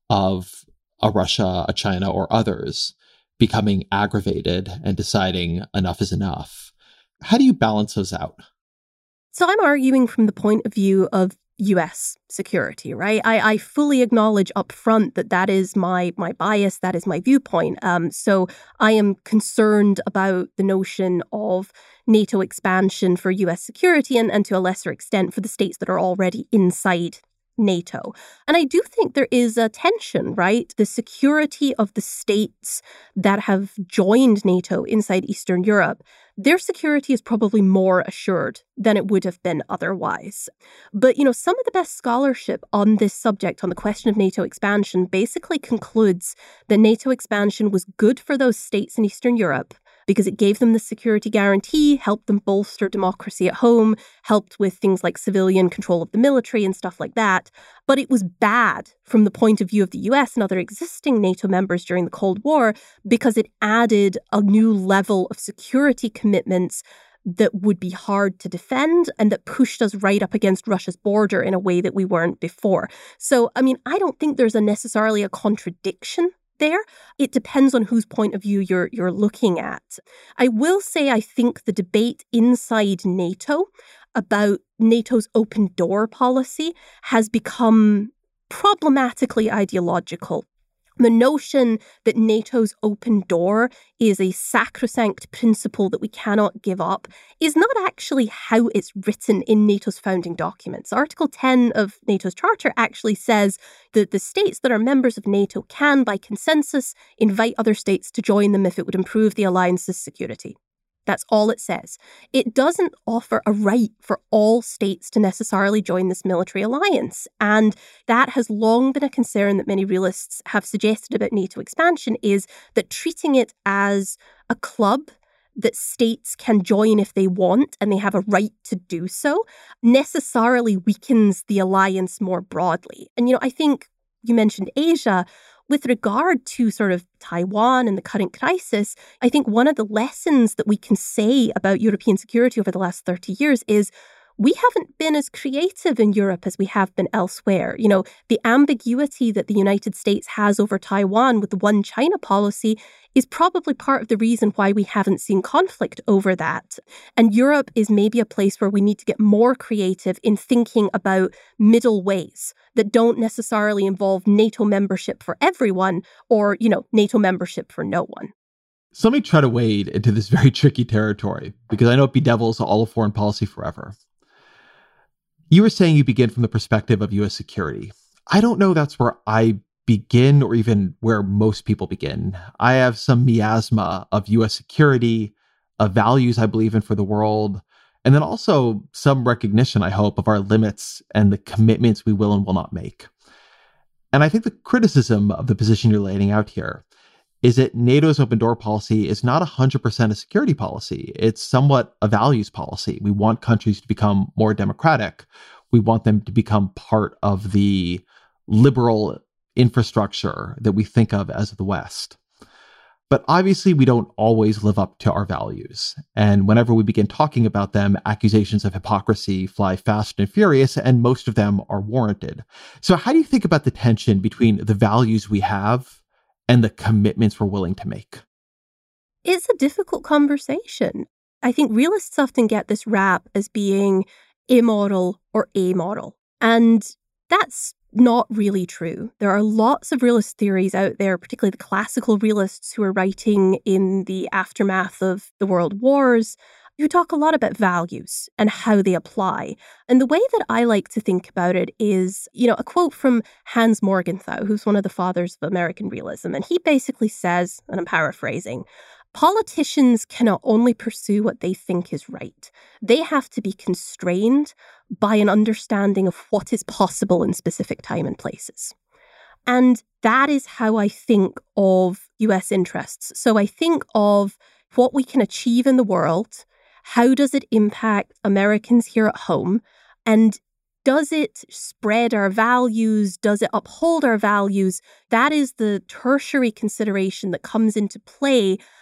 of a Russia, a China, or others becoming aggravated and deciding enough is enough. How do you balance those out? So I'm arguing from the point of view of US security, right? I fully acknowledge up front that that is my bias, that is my viewpoint. So I am concerned about the notion of NATO expansion for US security and to a lesser extent for the states that are already inside NATO. And I do think there is a tension, right? The security of the states that have joined NATO inside Eastern Europe, their security is probably more assured than it would have been otherwise. But, some of the best scholarship on this subject, on the question of NATO expansion, basically concludes that NATO expansion was good for those states in Eastern Europe because it gave them the security guarantee, helped them bolster democracy at home, helped with things like civilian control of the military and stuff like that. But it was bad from the point of view of the US and other existing NATO members during the Cold War because it added a new level of security commitments that would be hard to defend and that pushed us right up against Russia's border in a way that we weren't before. So, I don't think there's necessarily a contradiction there. It depends on whose point of view you're looking at. I will say I think the debate inside NATO about NATO's open door policy has become problematically ideological. The notion that NATO's open door is a sacrosanct principle that we cannot give up is not actually how it's written in NATO's founding documents. Article 10 of NATO's charter actually says that the states that are members of NATO can, by consensus, invite other states to join them if it would improve the alliance's security. That's all it says. It doesn't offer a right for all states to necessarily join this military alliance. And that has long been a concern that many realists have suggested about NATO expansion, is that treating it as a club that states can join if they want and they have a right to do so necessarily weakens the alliance more broadly. And, I think you mentioned Asia. With regard to sort of Taiwan and the current crisis, I think one of the lessons that we can say about European security over the last 30 years is we haven't been as creative in Europe as we have been elsewhere. The ambiguity that the United States has over Taiwan with the one China policy is probably part of the reason why we haven't seen conflict over that. And Europe is maybe a place where we need to get more creative in thinking about middle ways that don't necessarily involve NATO membership for everyone or, NATO membership for no one. So let me try to wade into this very tricky territory because I know it bedevils all of foreign policy forever. You were saying you begin from the perspective of U.S. security. I don't know that's where I begin or even where most people begin. I have some miasma of U.S. security, of values I believe in for the world, and then also some recognition, I hope, of our limits and the commitments we will and will not make. And I think the criticism of the position you're laying out here is that NATO's open door policy is not 100% a security policy. It's somewhat a values policy. We want countries to become more democratic. We want them to become part of the liberal infrastructure that we think of as the West. But obviously, we don't always live up to our values. And whenever we begin talking about them, accusations of hypocrisy fly fast and furious, and most of them are warranted. So how do you think about the tension between the values we have and the commitments we're willing to make? It's a difficult conversation. I think realists often get this rap as being immoral or amoral. And that's not really true. There are lots of realist theories out there, particularly the classical realists who are writing in the aftermath of the world wars, who talk a lot about values and how they apply. And the way that I like to think about it is, a quote from Hans Morgenthau, who's one of the fathers of American realism. And he basically says, and I'm paraphrasing, politicians cannot only pursue what they think is right. They have to be constrained by an understanding of what is possible in specific time and places. And that is how I think of US interests. So I think of what we can achieve in the world. How does it impact Americans here at home? And does it spread our values? Does it uphold our values? That is the tertiary consideration that comes into play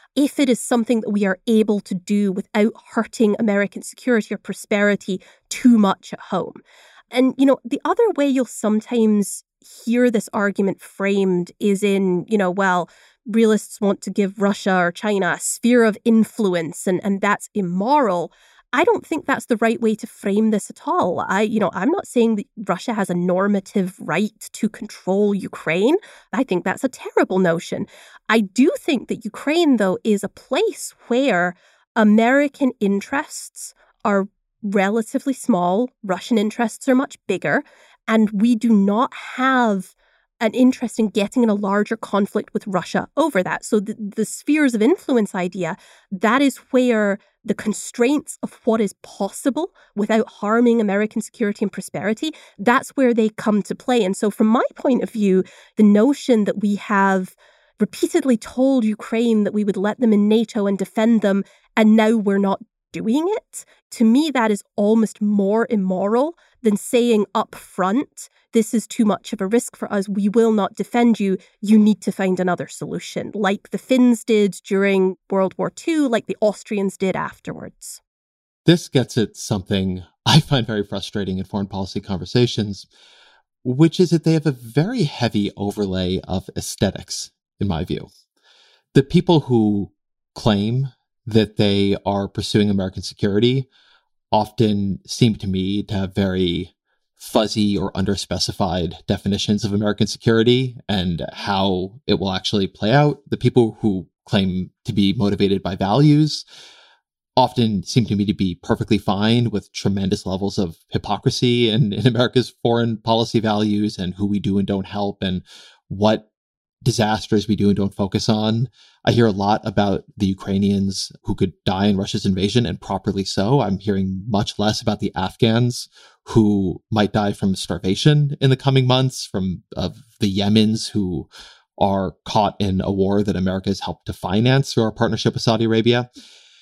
if it is something that we are able to do without hurting American security or prosperity too much at home. And, the other way you'll sometimes hear this argument framed is in, well, realists want to give Russia or China a sphere of influence and that's immoral. I don't think that's the right way to frame this at all. I'm not saying that Russia has a normative right to control Ukraine. I think that's a terrible notion. I do think that Ukraine, though, is a place where American interests are relatively small. Russian interests are much bigger. And we do not have an interest in getting in a larger conflict with Russia over that. So the spheres of influence idea, that is where the constraints of what is possible without harming American security and prosperity, that's where they come to play. And so from my point of view, the notion that we have repeatedly told Ukraine that we would let them in NATO and defend them, and now we're not doing it, to me, that is almost more immoral than saying up front, this is too much of a risk for us. We will not defend you. You need to find another solution, like the Finns did during World War II, like the Austrians did afterwards. This gets at something I find very frustrating in foreign policy conversations, which is that they have a very heavy overlay of aesthetics, in my view. The people who claim that they are pursuing American security often seem to me to have very fuzzy or underspecified definitions of American security and how it will actually play out. The people who claim to be motivated by values often seem to me to be perfectly fine with tremendous levels of hypocrisy in America's foreign policy values and who we do and don't help and what disasters we do and don't focus on. I hear a lot about the Ukrainians who could die in Russia's invasion, and properly so. I'm hearing much less about the Afghans who might die from starvation in the coming months, of the Yemens who are caught in a war that America has helped to finance through our partnership with Saudi Arabia.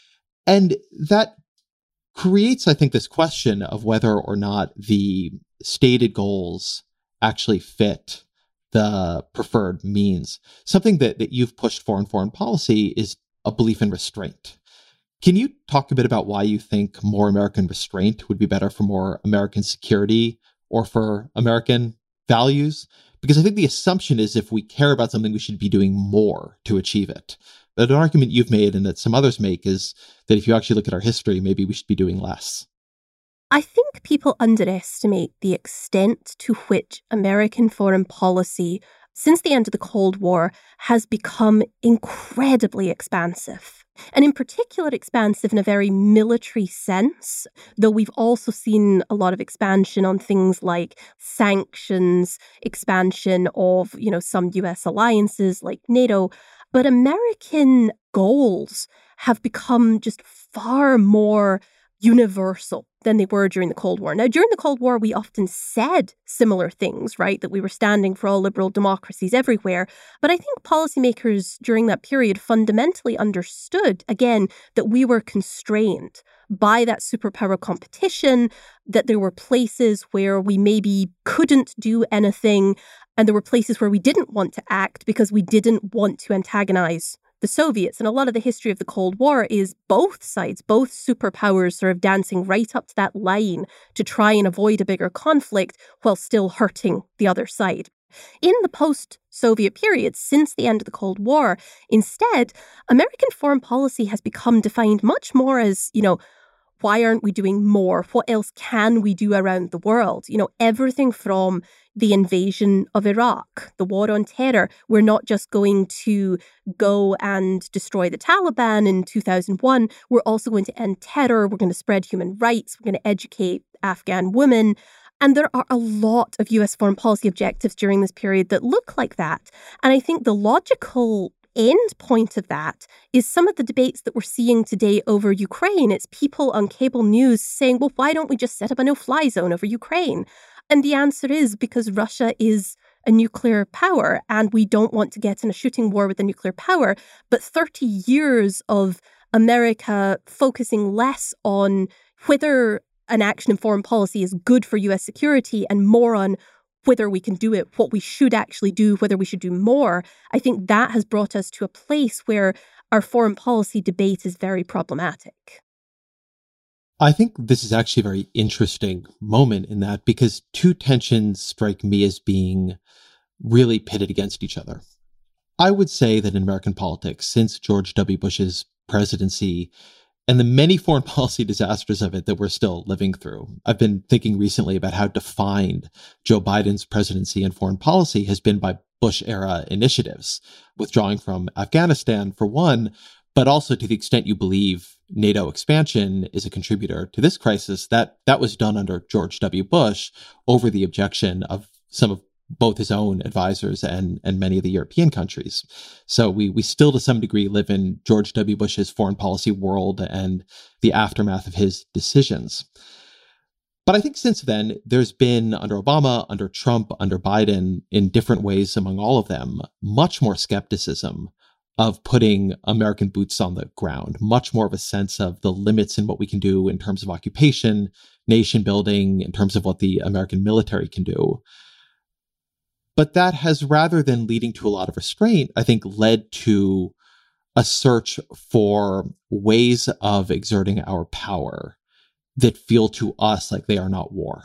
And that creates, I think, this question of whether or not the stated goals actually fit the preferred means. Something that you've pushed for in foreign policy is a belief in restraint. Can you talk a bit about why you think more American restraint would be better for more American security or for American values? Because I think the assumption is if we care about something, we should be doing more to achieve it. But an argument you've made and that some others make is that if you actually look at our history, maybe we should be doing less. I think people underestimate the extent to which American foreign policy, since the end of the Cold War, has become incredibly expansive. And in particular, expansive in a very military sense, though we've also seen a lot of expansion on things like sanctions, expansion of, some US alliances like NATO. But American goals have become just far more universal than they were during the Cold War. Now, during the Cold War, we often said similar things, right? That we were standing for all liberal democracies everywhere. But I think policymakers during that period fundamentally understood, again, that we were constrained by that superpower competition, that there were places where we maybe couldn't do anything, and there were places where we didn't want to act because we didn't want to antagonize the Soviets. And a lot of the history of the Cold War is both sides, both superpowers sort of dancing right up to that line to try and avoid a bigger conflict while still hurting the other side. In the post-Soviet period, since the end of the Cold War, instead, American foreign policy has become defined much more as, why aren't we doing more? What else can we do around the world? Everything from the invasion of Iraq, the war on terror. We're not just going to go and destroy the Taliban in 2001. We're also going to end terror. We're going to spread human rights. We're going to educate Afghan women. And there are a lot of US foreign policy objectives during this period that look like that. And I think the logical end point of that is some of the debates that we're seeing today over Ukraine. It's people on cable news saying, well, why don't we just set up a no-fly zone over Ukraine? And the answer is because Russia is a nuclear power and we don't want to get in a shooting war with a nuclear power. But 30 years of America focusing less on whether an action in foreign policy is good for US security and more on whether we can do it, what we should actually do, whether we should do more, I think that has brought us to a place where our foreign policy debate is very problematic. I think this is actually a very interesting moment in that, because two tensions strike me as being really pitted against each other. I would say that in American politics, since George W. Bush's presidency and the many foreign policy disasters of it that we're still living through, I've been thinking recently about how defined Joe Biden's presidency and foreign policy has been by Bush-era initiatives, withdrawing from Afghanistan for one, but also to the extent you believe NATO expansion is a contributor to this crisis, that was done under George W. Bush over the objection of some of both his own advisors and many of the European countries. So we still to some degree live in George W. Bush's foreign policy world and the aftermath of his decisions. But I think since then, there's been, under Obama, under Trump, under Biden, in different ways among all of them, much more skepticism of putting American boots on the ground, much more of a sense of the limits in what we can do in terms of occupation, nation building, in terms of what the American military can do. But that has, rather than leading to a lot of restraint, I think led to a search for ways of exerting our power that feel to us like they are not war.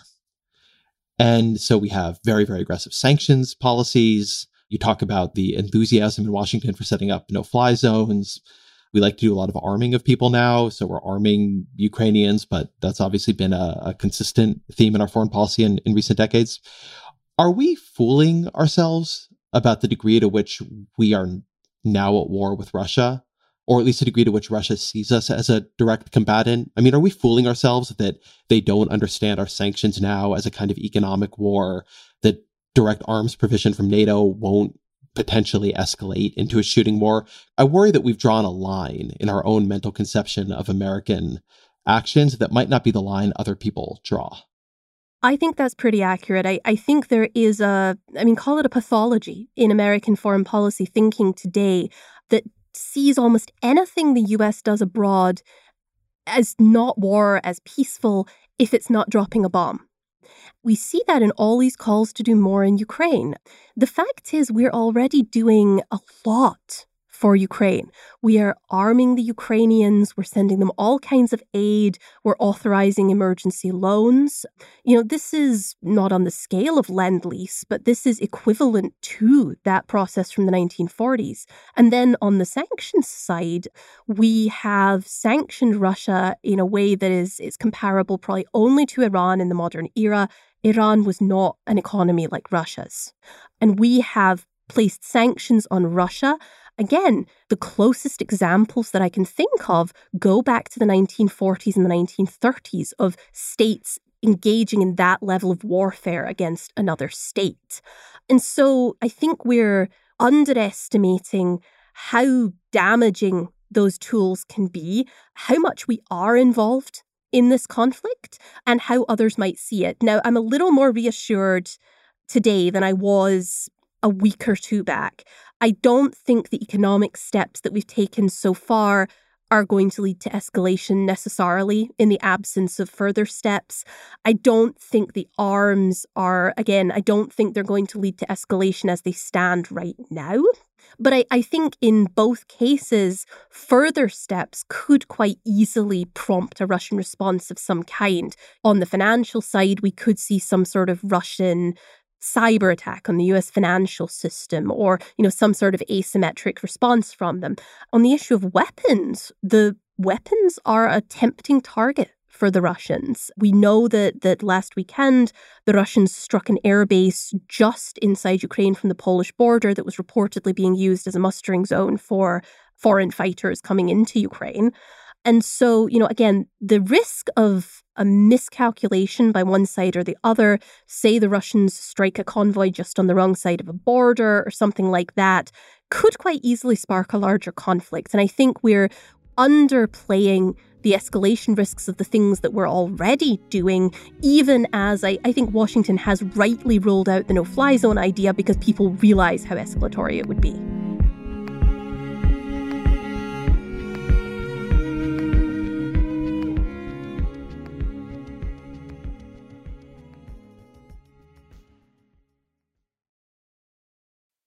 And so we have very, very aggressive sanctions policies. You talk about the enthusiasm in Washington for setting up no-fly zones. We like to do a lot of arming of people now. So we're arming Ukrainians, but that's obviously been a consistent theme in our foreign policy in recent decades. Are we fooling ourselves about the degree to which we are now at war with Russia, or at least the degree to which Russia sees us as a direct combatant? I mean, are we fooling ourselves that they don't understand our sanctions now as a kind of economic war, that direct arms provision from NATO won't potentially escalate into a shooting war? I worry that we've drawn a line in our own mental conception of American actions that might not be the line other people draw. I think that's pretty accurate. I think there is call it a pathology in American foreign policy thinking today that sees almost anything the US does abroad as not war, as peaceful, if it's not dropping a bomb. We see that in all these calls to do more in Ukraine. The fact is we're already doing a lot for Ukraine. We are arming the Ukrainians. We're sending them all kinds of aid. We're authorizing emergency loans. This is not on the scale of Lend-Lease, but this is equivalent to that process from the 1940s. And then on the sanctions side, we have sanctioned Russia in a way that is comparable probably only to Iran in the modern era. Iran was not an economy like Russia's. And we have placed sanctions on Russia. Again, the closest examples that I can think of go back to the 1940s and the 1930s of states engaging in that level of warfare against another state. And so I think we're underestimating how damaging those tools can be, how much we are involved in this conflict, and how others might see it. Now, I'm a little more reassured today than I was a week or two back. I don't think the economic steps that we've taken so far are going to lead to escalation necessarily in the absence of further steps. I don't think the arms are, again, I don't think they're going to lead to escalation as they stand right now. But I think in both cases, further steps could quite easily prompt a Russian response of some kind. On the financial side, we could see some sort of Russian cyber attack on the US financial system, or, some sort of asymmetric response from them. On the issue of weapons, the weapons are a tempting target for the Russians. We know that last weekend, the Russians struck an airbase just inside Ukraine from the Polish border that was reportedly being used as a mustering zone for foreign fighters coming into Ukraine. And so, again, the risk of a miscalculation by one side or the other, say the Russians strike a convoy just on the wrong side of a border or something like that, could quite easily spark a larger conflict. And I think we're underplaying the escalation risks of the things that we're already doing, even as I think Washington has rightly rolled out the no-fly zone idea because people realize how escalatory it would be.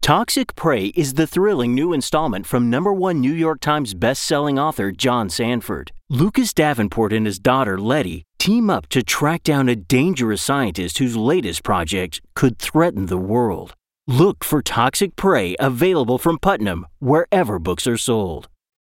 Toxic Prey is the thrilling new installment from #1 New York Times bestselling author John Sanford. Lucas Davenport and his daughter Letty team up to track down a dangerous scientist whose latest project could threaten the world. Look for Toxic Prey, available from Putnam wherever books are sold.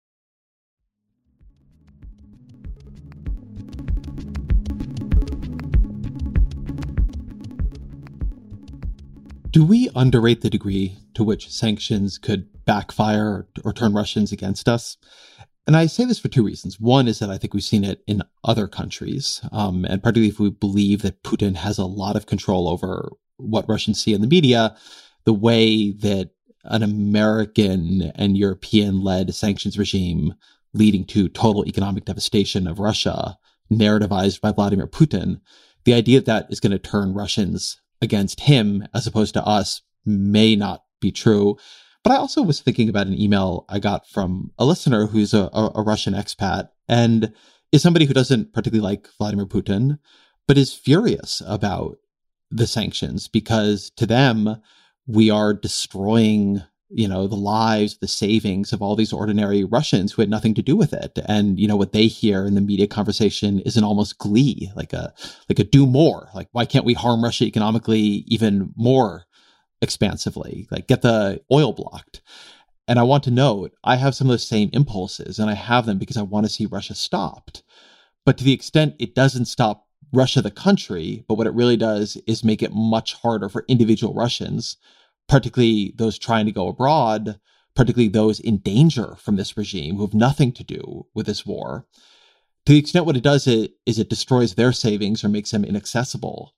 Do we underrate the degree to which sanctions could backfire or turn Russians against us? And I say this for two reasons. One is that I think we've seen it in other countries, and particularly if we believe that Putin has a lot of control over what Russians see in the media, the way that an American and European-led sanctions regime leading to total economic devastation of Russia, narrativized by Vladimir Putin, the idea that is going to turn Russians against him as opposed to us may not be true. But I also was thinking about an email I got from a listener who's a Russian expat and is somebody who doesn't particularly like Vladimir Putin, but is furious about the sanctions because to them, we are destroying, the lives, the savings of all these ordinary Russians who had nothing to do with it. And, what they hear in the media conversation is an almost glee, like a do more. Like, why can't we harm Russia economically even more expansively? Like, get the oil blocked. And I want to note, I have some of those same impulses, and I have them because I want to see Russia stopped. But to the extent it doesn't stop Russia, the country, but what it really does is make it much harder for individual Russians, particularly those trying to go abroad, particularly those in danger from this regime who have nothing to do with this war. To the extent what it does is it destroys their savings or makes them inaccessible,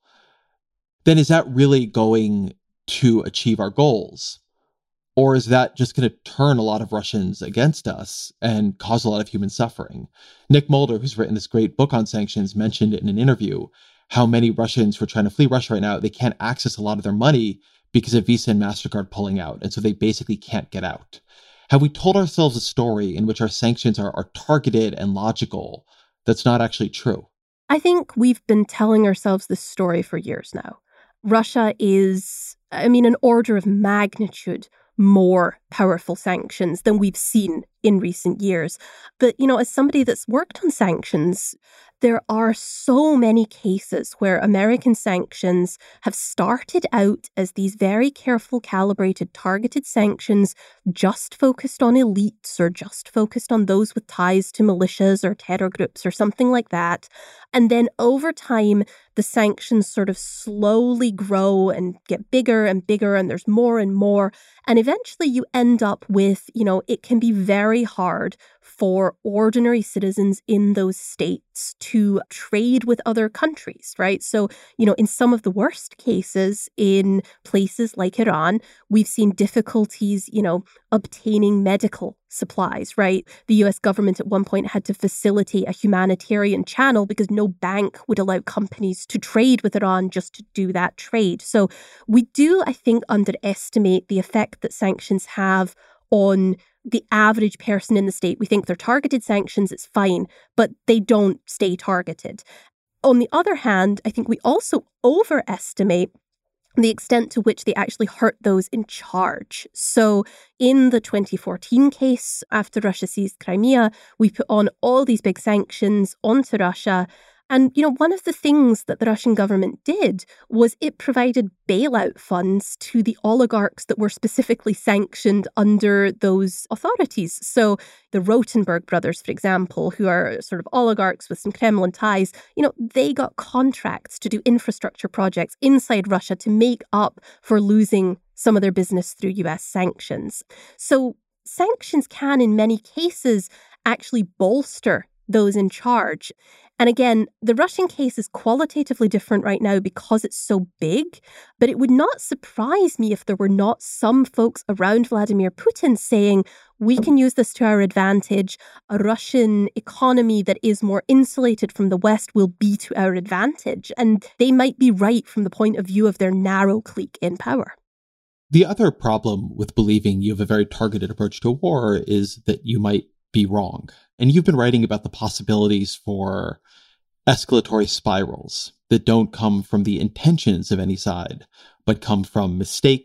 then is that really going to achieve our goals? Or is that just going to turn a lot of Russians against us and cause a lot of human suffering? Nick Mulder, who's written this great book on sanctions, mentioned in an interview how many Russians who are trying to flee Russia right now, they can't access a lot of their money because of Visa and MasterCard pulling out. And so they basically can't get out. Have we told ourselves a story in which our sanctions are targeted and logical that's not actually true? I think we've been telling ourselves this story for years now. Russia is, an order of magnitude more powerful sanctions than we've seen in recent years. But, as somebody that's worked on sanctions, there are so many cases where American sanctions have started out as these very careful, calibrated, targeted sanctions just focused on elites or just focused on those with ties to militias or terror groups or something like that. And then over time, the sanctions sort of slowly grow and get bigger and bigger, and there's more and more. And eventually you end up with, it can be very hard for ordinary citizens in those states to trade with other countries, right? So, in some of the worst cases in places like Iran, we've seen difficulties, obtaining medical supplies, right? The US government at one point had to facilitate a humanitarian channel because no bank would allow companies to trade with Iran just to do that trade. So we do, I think, underestimate the effect that sanctions have on the average person in the state. We think they're targeted sanctions, it's fine, but they don't stay targeted. On the other hand, I think we also overestimate the extent to which they actually hurt those in charge. So in the 2014 case, after Russia seized Crimea, we put on all these big sanctions onto Russia. And, one of the things that the Russian government did was it provided bailout funds to the oligarchs that were specifically sanctioned under those authorities. So the Rotenberg brothers, for example, who are sort of oligarchs with some Kremlin ties, they got contracts to do infrastructure projects inside Russia to make up for losing some of their business through US sanctions. So sanctions can, in many cases, actually bolster those in charge. And again, the Russian case is qualitatively different right now because it's so big, but it would not surprise me if there were not some folks around Vladimir Putin saying, we can use this to our advantage. A Russian economy that is more insulated from the West will be to our advantage. And they might be right from the point of view of their narrow clique in power. The other problem with believing you have a very targeted approach to a war is that you might be wrong. And you've been writing about the possibilities for escalatory spirals that don't come from the intentions of any side, but come from mistakes,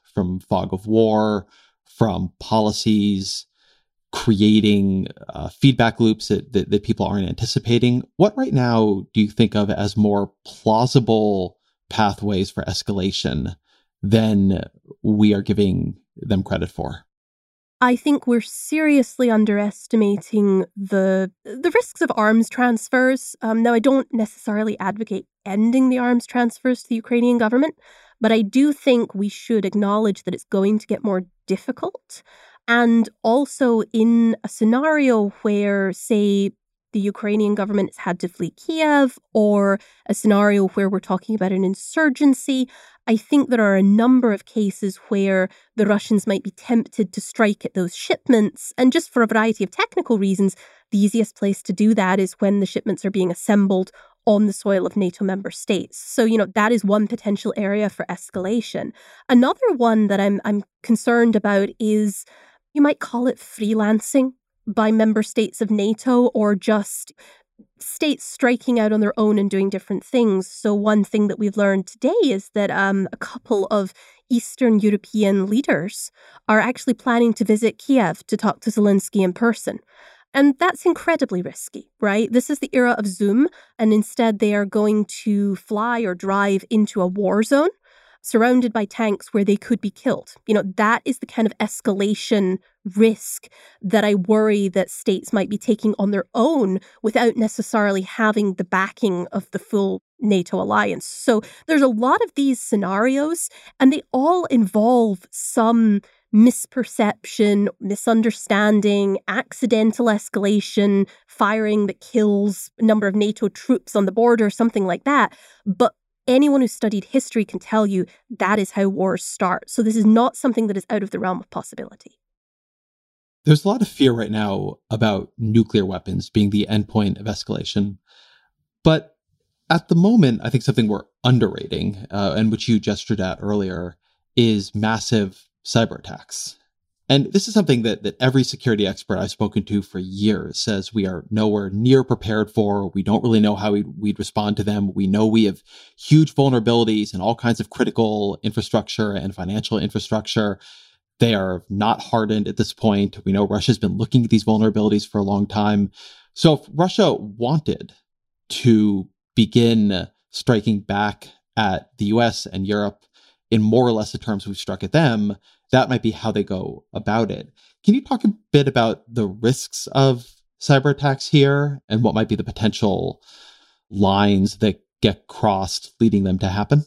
from fog of war, from policies, creating feedback loops that people aren't anticipating. What right now do you think of as more plausible pathways for escalation than we are giving them credit for? I think we're seriously underestimating the risks of arms transfers. Now, I don't necessarily advocate ending the arms transfers to the Ukrainian government, but I do think we should acknowledge that it's going to get more difficult. And also in a scenario where, say, the Ukrainian government has had to flee Kiev, or a scenario where we're talking about an insurgency, I think there are a number of cases where the Russians might be tempted to strike at those shipments. And just for a variety of technical reasons, the easiest place to do that is when the shipments are being assembled on the soil of NATO member states. So, that is one potential area for escalation. Another one that I'm concerned about is, you might call it freelancing by member states of NATO, or just states striking out on their own and doing different things. So one thing that we've learned today is that a couple of Eastern European leaders are actually planning to visit Kiev to talk to Zelensky in person. And that's incredibly risky, right? This is the era of Zoom, and instead they are going to fly or drive into a war zone surrounded by tanks where they could be killed. That is the kind of escalation risk that I worry that states might be taking on their own without necessarily having the backing of the full NATO alliance. So there's a lot of these scenarios, and they all involve some misperception, misunderstanding, accidental escalation, firing that kills a number of NATO troops on the border, something like that. But anyone who's studied history can tell you that is how wars start. So this is not something that is out of the realm of possibility. There's a lot of fear right now about nuclear weapons being the endpoint of escalation. But at the moment, I think something we're underrating, and which you gestured at earlier, is massive cyber attacks. And this is something that every security expert I've spoken to for years says we are nowhere near prepared for. We don't really know how we'd respond to them. We know we have huge vulnerabilities in all kinds of critical infrastructure and financial infrastructure. They are not hardened at this point. We know Russia's been looking at these vulnerabilities for a long time. So if Russia wanted to begin striking back at the US and Europe in more or less the terms we've struck at them, that might be how they go about it. Can you talk a bit about the risks of cyber attacks here and what might be the potential lines that get crossed leading them to happen?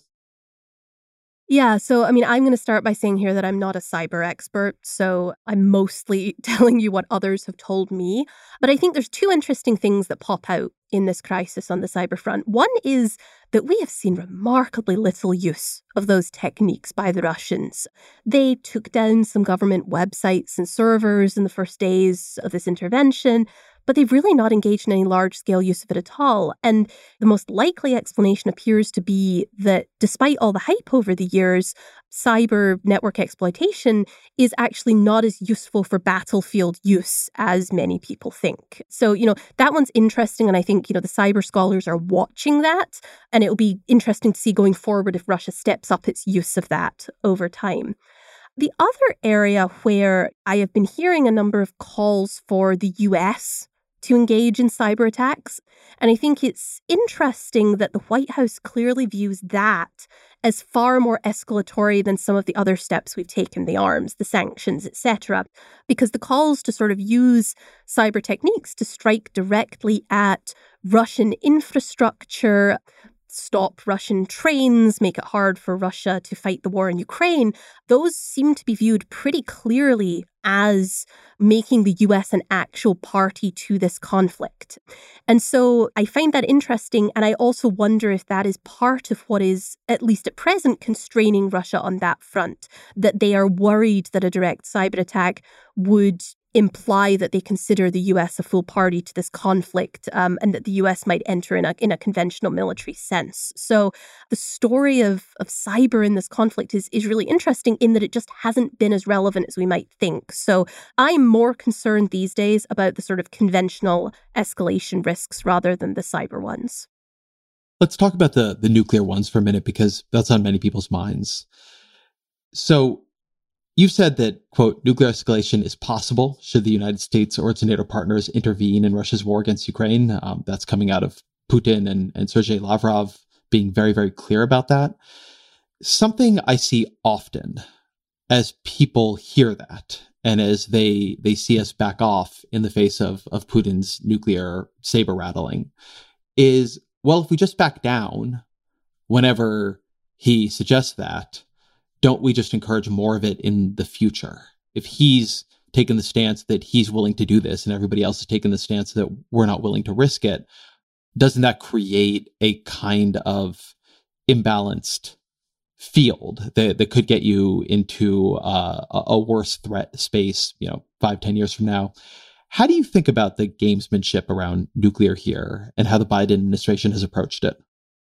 Yeah, so I'm going to start by saying here that I'm not a cyber expert, so I'm mostly telling you what others have told me. But I think there's two interesting things that pop out in this crisis on the cyber front. One is that we have seen remarkably little use of those techniques by the Russians. They took down some government websites and servers in the first days of this intervention, but they've really not engaged in any large-scale use of it at all. And the most likely explanation appears to be that despite all the hype over the years, cyber network exploitation is actually not as useful for battlefield use as many people think. So, that one's interesting, and I think, the cyber scholars are watching that, and it'll be interesting to see going forward if Russia steps up its use of that over time. The other area where I have been hearing a number of calls for the US to engage in cyber attacks. And I think it's interesting that the White House clearly views that as far more escalatory than some of the other steps we've taken, the arms, the sanctions, etc. Because the calls to sort of use cyber techniques to strike directly at Russian infrastructure, stop Russian trains, make it hard for Russia to fight the war in Ukraine, those seem to be viewed pretty clearly as making the US an actual party to this conflict. And so I find that interesting, and I also wonder if that is part of what is, at least at present, constraining Russia on that front, that they are worried that a direct cyber attack would imply that they consider the US a full party to this conflict, and that the US might enter in a conventional military sense. So the story of cyber in this conflict is really interesting in that it just hasn't been as relevant as we might think. So I'm more concerned these days about the sort of conventional escalation risks rather than the cyber ones. Let's talk about the nuclear ones for a minute, because that's on many people's minds. So You've said that, quote, nuclear escalation is possible should the United States or its NATO partners intervene in Russia's war against Ukraine. That's coming out of Putin and Sergei Lavrov being very, very clear about that. Something I see often as people hear that and as they see us back off in the face of Putin's nuclear saber rattling is, well, if we just back down whenever he suggests that, don't we just encourage more of it in the future? If he's taken the stance that he's willing to do this and everybody else has taken the stance that we're not willing to risk it, doesn't that create a kind of imbalanced field that could get you into a worse threat space, 5-10 years from now? How do you think about the gamesmanship around nuclear here and how the Biden administration has approached it?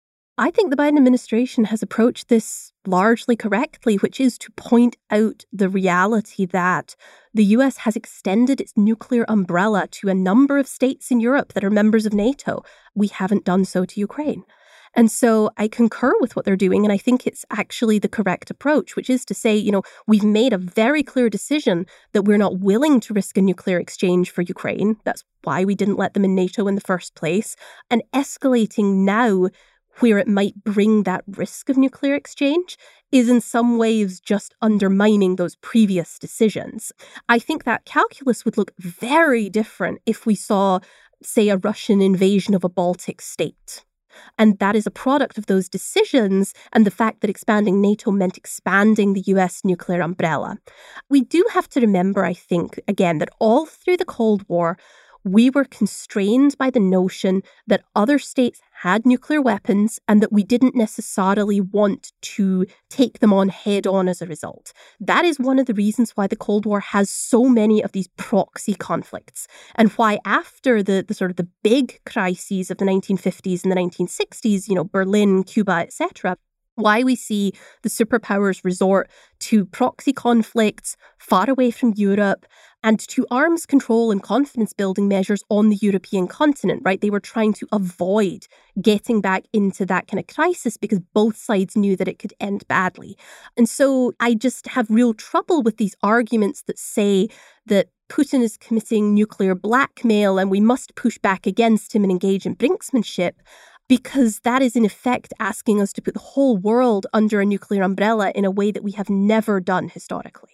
I think the Biden administration has approached this largely correctly, which is to point out the reality that the US has extended its nuclear umbrella to a number of states in Europe that are members of NATO. We haven't done so to Ukraine. And so I concur with what they're doing, and I think it's actually the correct approach, which is to say, we've made a very clear decision that we're not willing to risk a nuclear exchange for Ukraine. That's why we didn't let them in NATO in the first place. And escalating now where it might bring that risk of nuclear exchange is in some ways just undermining those previous decisions. I think that calculus would look very different if we saw, say, a Russian invasion of a Baltic state. And that is a product of those decisions and the fact that expanding NATO meant expanding the US nuclear umbrella. We do have to remember, I think, again, that all through the Cold War, we were constrained by the notion that other states had nuclear weapons and that we didn't necessarily want to take them on head on as a result. That is one of the reasons why the Cold War has so many of these proxy conflicts, and why after the sort of the big crises of the 1950s and the 1960s, Berlin, Cuba, etc., why we see the superpowers resort to proxy conflicts far away from Europe and to arms control and confidence building measures on the European continent, right? They were trying to avoid getting back into that kind of crisis because both sides knew that it could end badly. And so I just have real trouble with these arguments that say that Putin is committing nuclear blackmail and we must push back against him and engage in brinksmanship, because that is in effect asking us to put the whole world under a nuclear umbrella in a way that we have never done historically.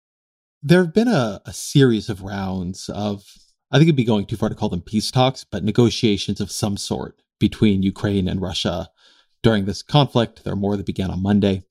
There have been a series of rounds of, I think it'd be going too far to call them peace talks, but negotiations of some sort between Ukraine and Russia during this conflict. There are more that began on Monday.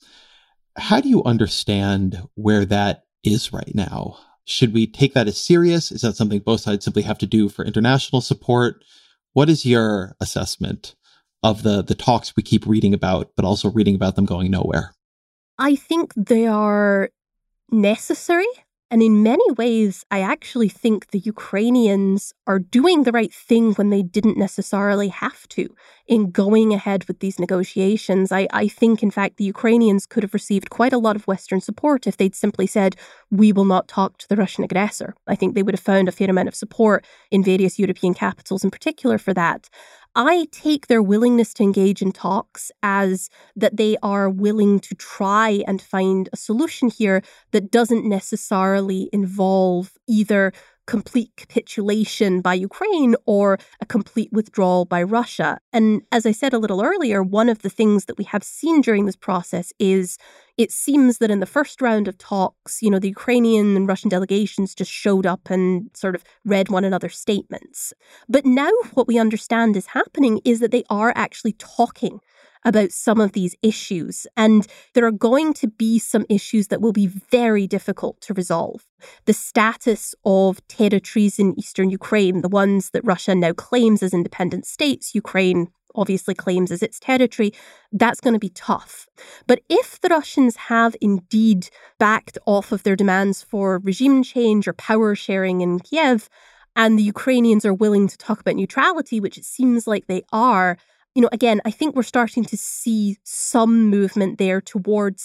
How do you understand where that is right now? Should we take that as serious? Is that something both sides simply have to do for international support? What is your assessment of the talks we keep reading about, but also reading about them going nowhere? I think they are necessary. And in many ways, I actually think the Ukrainians are doing the right thing when they didn't necessarily have to in going ahead with these negotiations. I think, in fact, the Ukrainians could have received quite a lot of Western support if they'd simply said, we will not talk to the Russian aggressor. I think they would have found a fair amount of support in various European capitals in particular for that. I take their willingness to engage in talks as that they are willing to try and find a solution here that doesn't necessarily involve either complete capitulation by Ukraine or a complete withdrawal by Russia. And as I said a little earlier, one of the things that we have seen during this process is it seems that in the first round of talks, the Ukrainian and Russian delegations just showed up and sort of read one another's statements. But now what we understand is happening is that they are actually talking about some of these issues. And there are going to be some issues that will be very difficult to resolve. The status of territories in eastern Ukraine, the ones that Russia now claims as independent states, Ukraine obviously claims as its territory, that's going to be tough. But if the Russians have indeed backed off of their demands for regime change or power sharing in Kiev, and the Ukrainians are willing to talk about neutrality, which it seems like they are, again, I think we're starting to see some movement there towards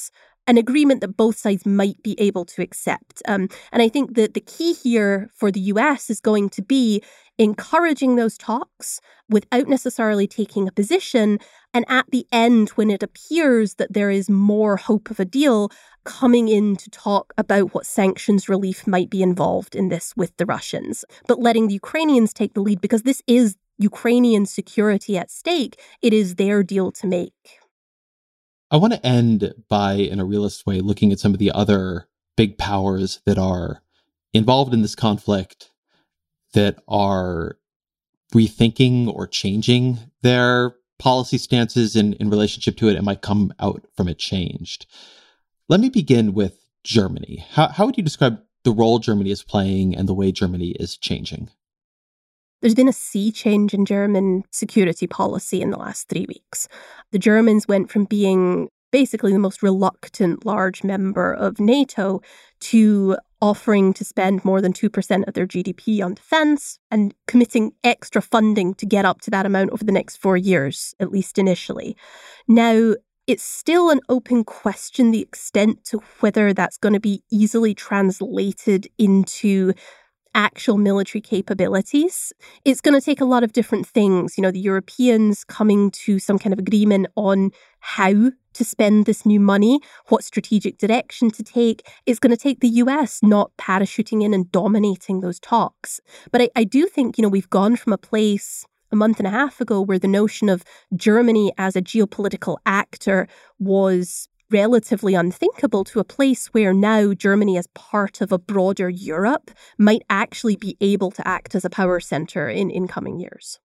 an agreement that both sides might be able to accept. And I think that the key here for the US is going to be encouraging those talks without necessarily taking a position. And at the end, when it appears that there is more hope of a deal, coming in to talk about what sanctions relief might be involved in this with the Russians, but letting the Ukrainians take the lead because this is Ukrainian security at stake. It is their deal to make. I want to end by, in a realist way, looking at some of the other big powers that are involved in this conflict that are rethinking or changing their policy stances in relationship to it and might come out from it changed. Let me begin with Germany. How would you describe the role Germany is playing and the way Germany is changing? There's been a sea change in German security policy in the last 3 weeks. The Germans went from being basically the most reluctant large member of NATO to offering to spend more than 2% of their GDP on defense and committing extra funding to get up to that amount over the next 4 years, at least initially. Now, it's still an open question, the extent to whether that's going to be easily translated into actual military capabilities. It's going to take a lot of different things. The Europeans coming to some kind of agreement on how to spend this new money, what strategic direction to take. It's going to take the US not parachuting in and dominating those talks. But I do think, we've gone from a place a month and a half ago where the notion of Germany as a geopolitical actor was relatively unthinkable to a place where now Germany as part of a broader Europe might actually be able to act as a power center in coming years.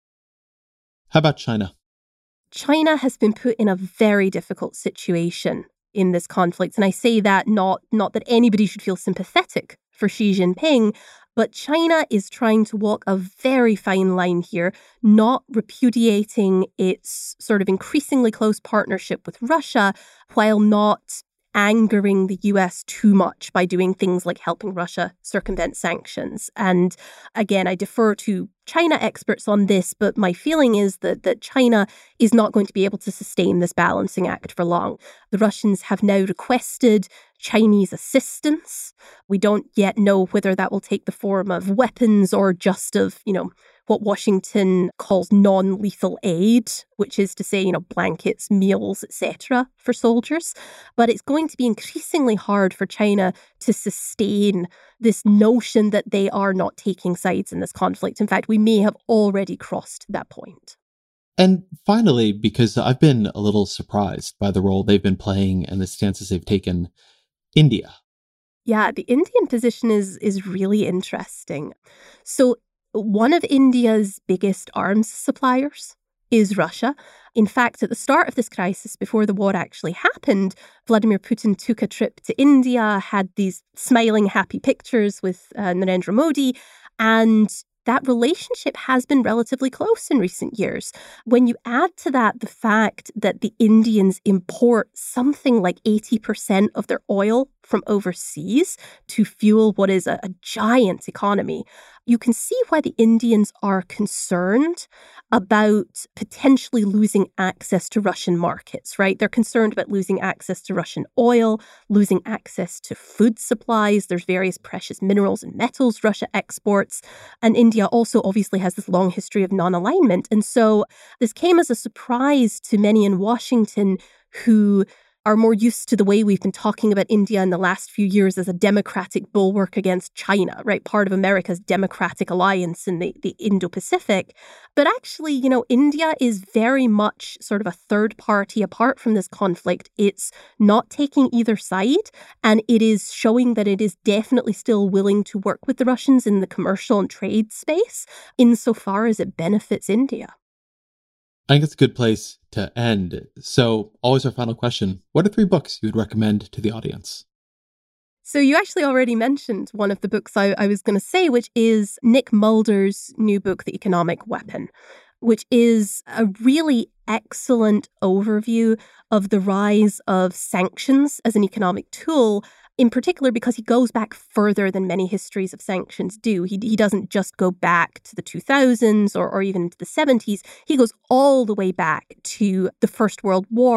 How about China? China has been put in a very difficult situation in this conflict. And I say that not that anybody should feel sympathetic for Xi Jinping, but China is trying to walk a very fine line here, not repudiating its sort of increasingly close partnership with Russia, while not angering the US too much by doing things like helping Russia circumvent sanctions. And again, I defer to China experts on this, but my feeling is that China is not going to be able to sustain this balancing act for long. The Russians have now requested Chinese assistance. We don't yet know whether that will take the form of weapons or just of, what Washington calls non-lethal aid, which is to say, blankets, meals, etc. for soldiers. But it's going to be increasingly hard for China to sustain this notion that they are not taking sides in this conflict. In fact, we may have already crossed that point. And finally, because I've been a little surprised by the role they've been playing and the stances they've taken, India. Yeah, the Indian position is really interesting. So one of India's biggest arms suppliers is Russia. In fact, at the start of this crisis, before the war actually happened, Vladimir Putin took a trip to India, had these smiling, happy pictures with Narendra Modi, and that relationship has been relatively close in recent years. When you add to that the fact that the Indians import something like 80% of their oil from overseas to fuel what is a giant economy, you can see why the Indians are concerned about potentially losing access to Russian markets, right? They're concerned about losing access to Russian oil, losing access to food supplies. There's various precious minerals and metals Russia exports. And India also obviously has this long history of non-alignment. And so this came as a surprise to many in Washington who are more used to the way we've been talking about India in the last few years as a democratic bulwark against China, right? Part of America's democratic alliance in the Indo-Pacific. But actually, India is very much sort of a third party apart from this conflict. It's not taking either side, and it is showing that it is definitely still willing to work with the Russians in the commercial and trade space insofar as it benefits India. I think it's a good place to end. So always our final question. What are 3 books you would recommend to the audience? So you actually already mentioned one of the books I was going to say, which is Nick Mulder's new book, The Economic Weapon, which is a really excellent overview of the rise of sanctions as an economic tool, in particular because he goes back further than many histories of sanctions do. He doesn't just go back to the 2000s or even to the 70s. He goes all the way back to the First World War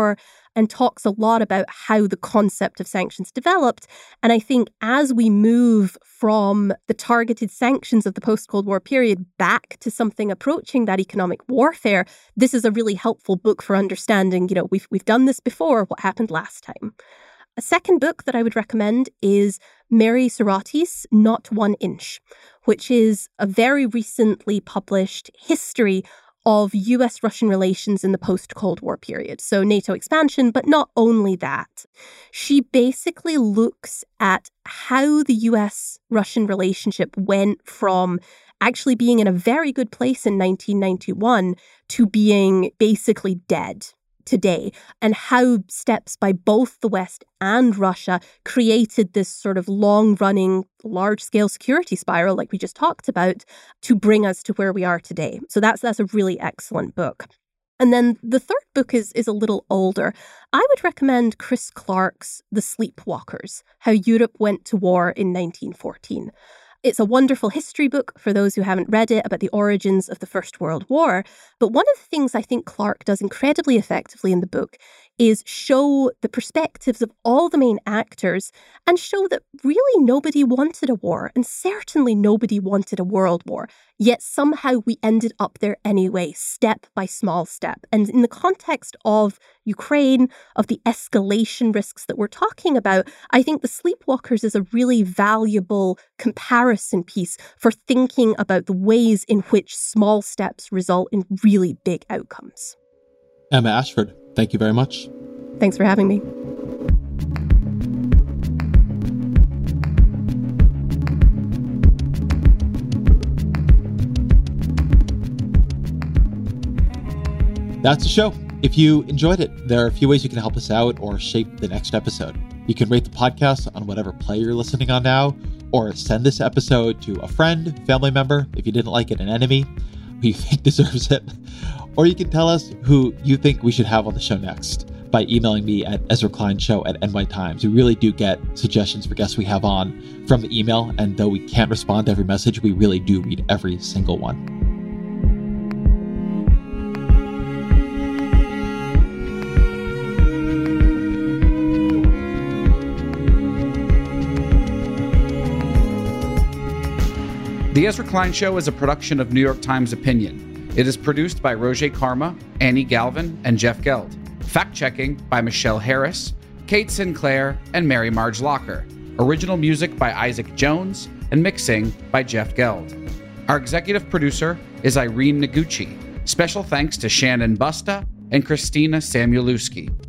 and talks a lot about how the concept of sanctions developed. And I think as we move from the targeted sanctions of the post-Cold War period back to something approaching that economic warfare, this is a really helpful book for understanding, we've done this before, what happened last time. A second book that I would recommend is Mary Sarate's Not 1 Inch, which is a very recently published history of US-Russian relations in the post-Cold War period. So NATO expansion, but not only that. She basically looks at how the US-Russian relationship went from actually being in a very good place in 1991 to being basically dead today, and how steps by both the West and Russia created this sort of long-running, large-scale security spiral, like we just talked about, to bring us to where we are today. So that's a really excellent book. And then the third book is a little older. I would recommend Chris Clark's The Sleepwalkers, How Europe Went to War in 1914. It's a wonderful history book for those who haven't read it about the origins of the First World War. But one of the things I think Clark does incredibly effectively in the book is show the perspectives of all the main actors and show that really nobody wanted a war, and certainly nobody wanted a world war. Yet somehow we ended up there anyway, step by small step. And in the context of Ukraine, of the escalation risks that we're talking about, I think The Sleepwalkers is a really valuable comparison piece for thinking about the ways in which small steps result in really big outcomes. Emma Ashford, thank you very much. Thanks for having me. That's the show. If you enjoyed it, there are a few ways you can help us out or shape the next episode. You can rate the podcast on whatever player you're listening on now, or send this episode to a friend, family member, if you didn't like it, an enemy who you think deserves it. Or you can tell us who you think we should have on the show next by emailing me at EzraKleinShow@NYTimes. We really do get suggestions for guests we have on from the email, and though we can't respond to every message, we really do read every single one. The Ezra Klein Show is a production of New York Times Opinion. It is produced by Roger Karma, Annie Galvin, and Jeff Geld. Fact-checking by Michelle Harris, Kate Sinclair, and Mary Marge Locker. Original music by Isaac Jones, and mixing by Jeff Geld. Our executive producer is Irene Noguchi. Special thanks to Shannon Busta and Christina Samuelewski.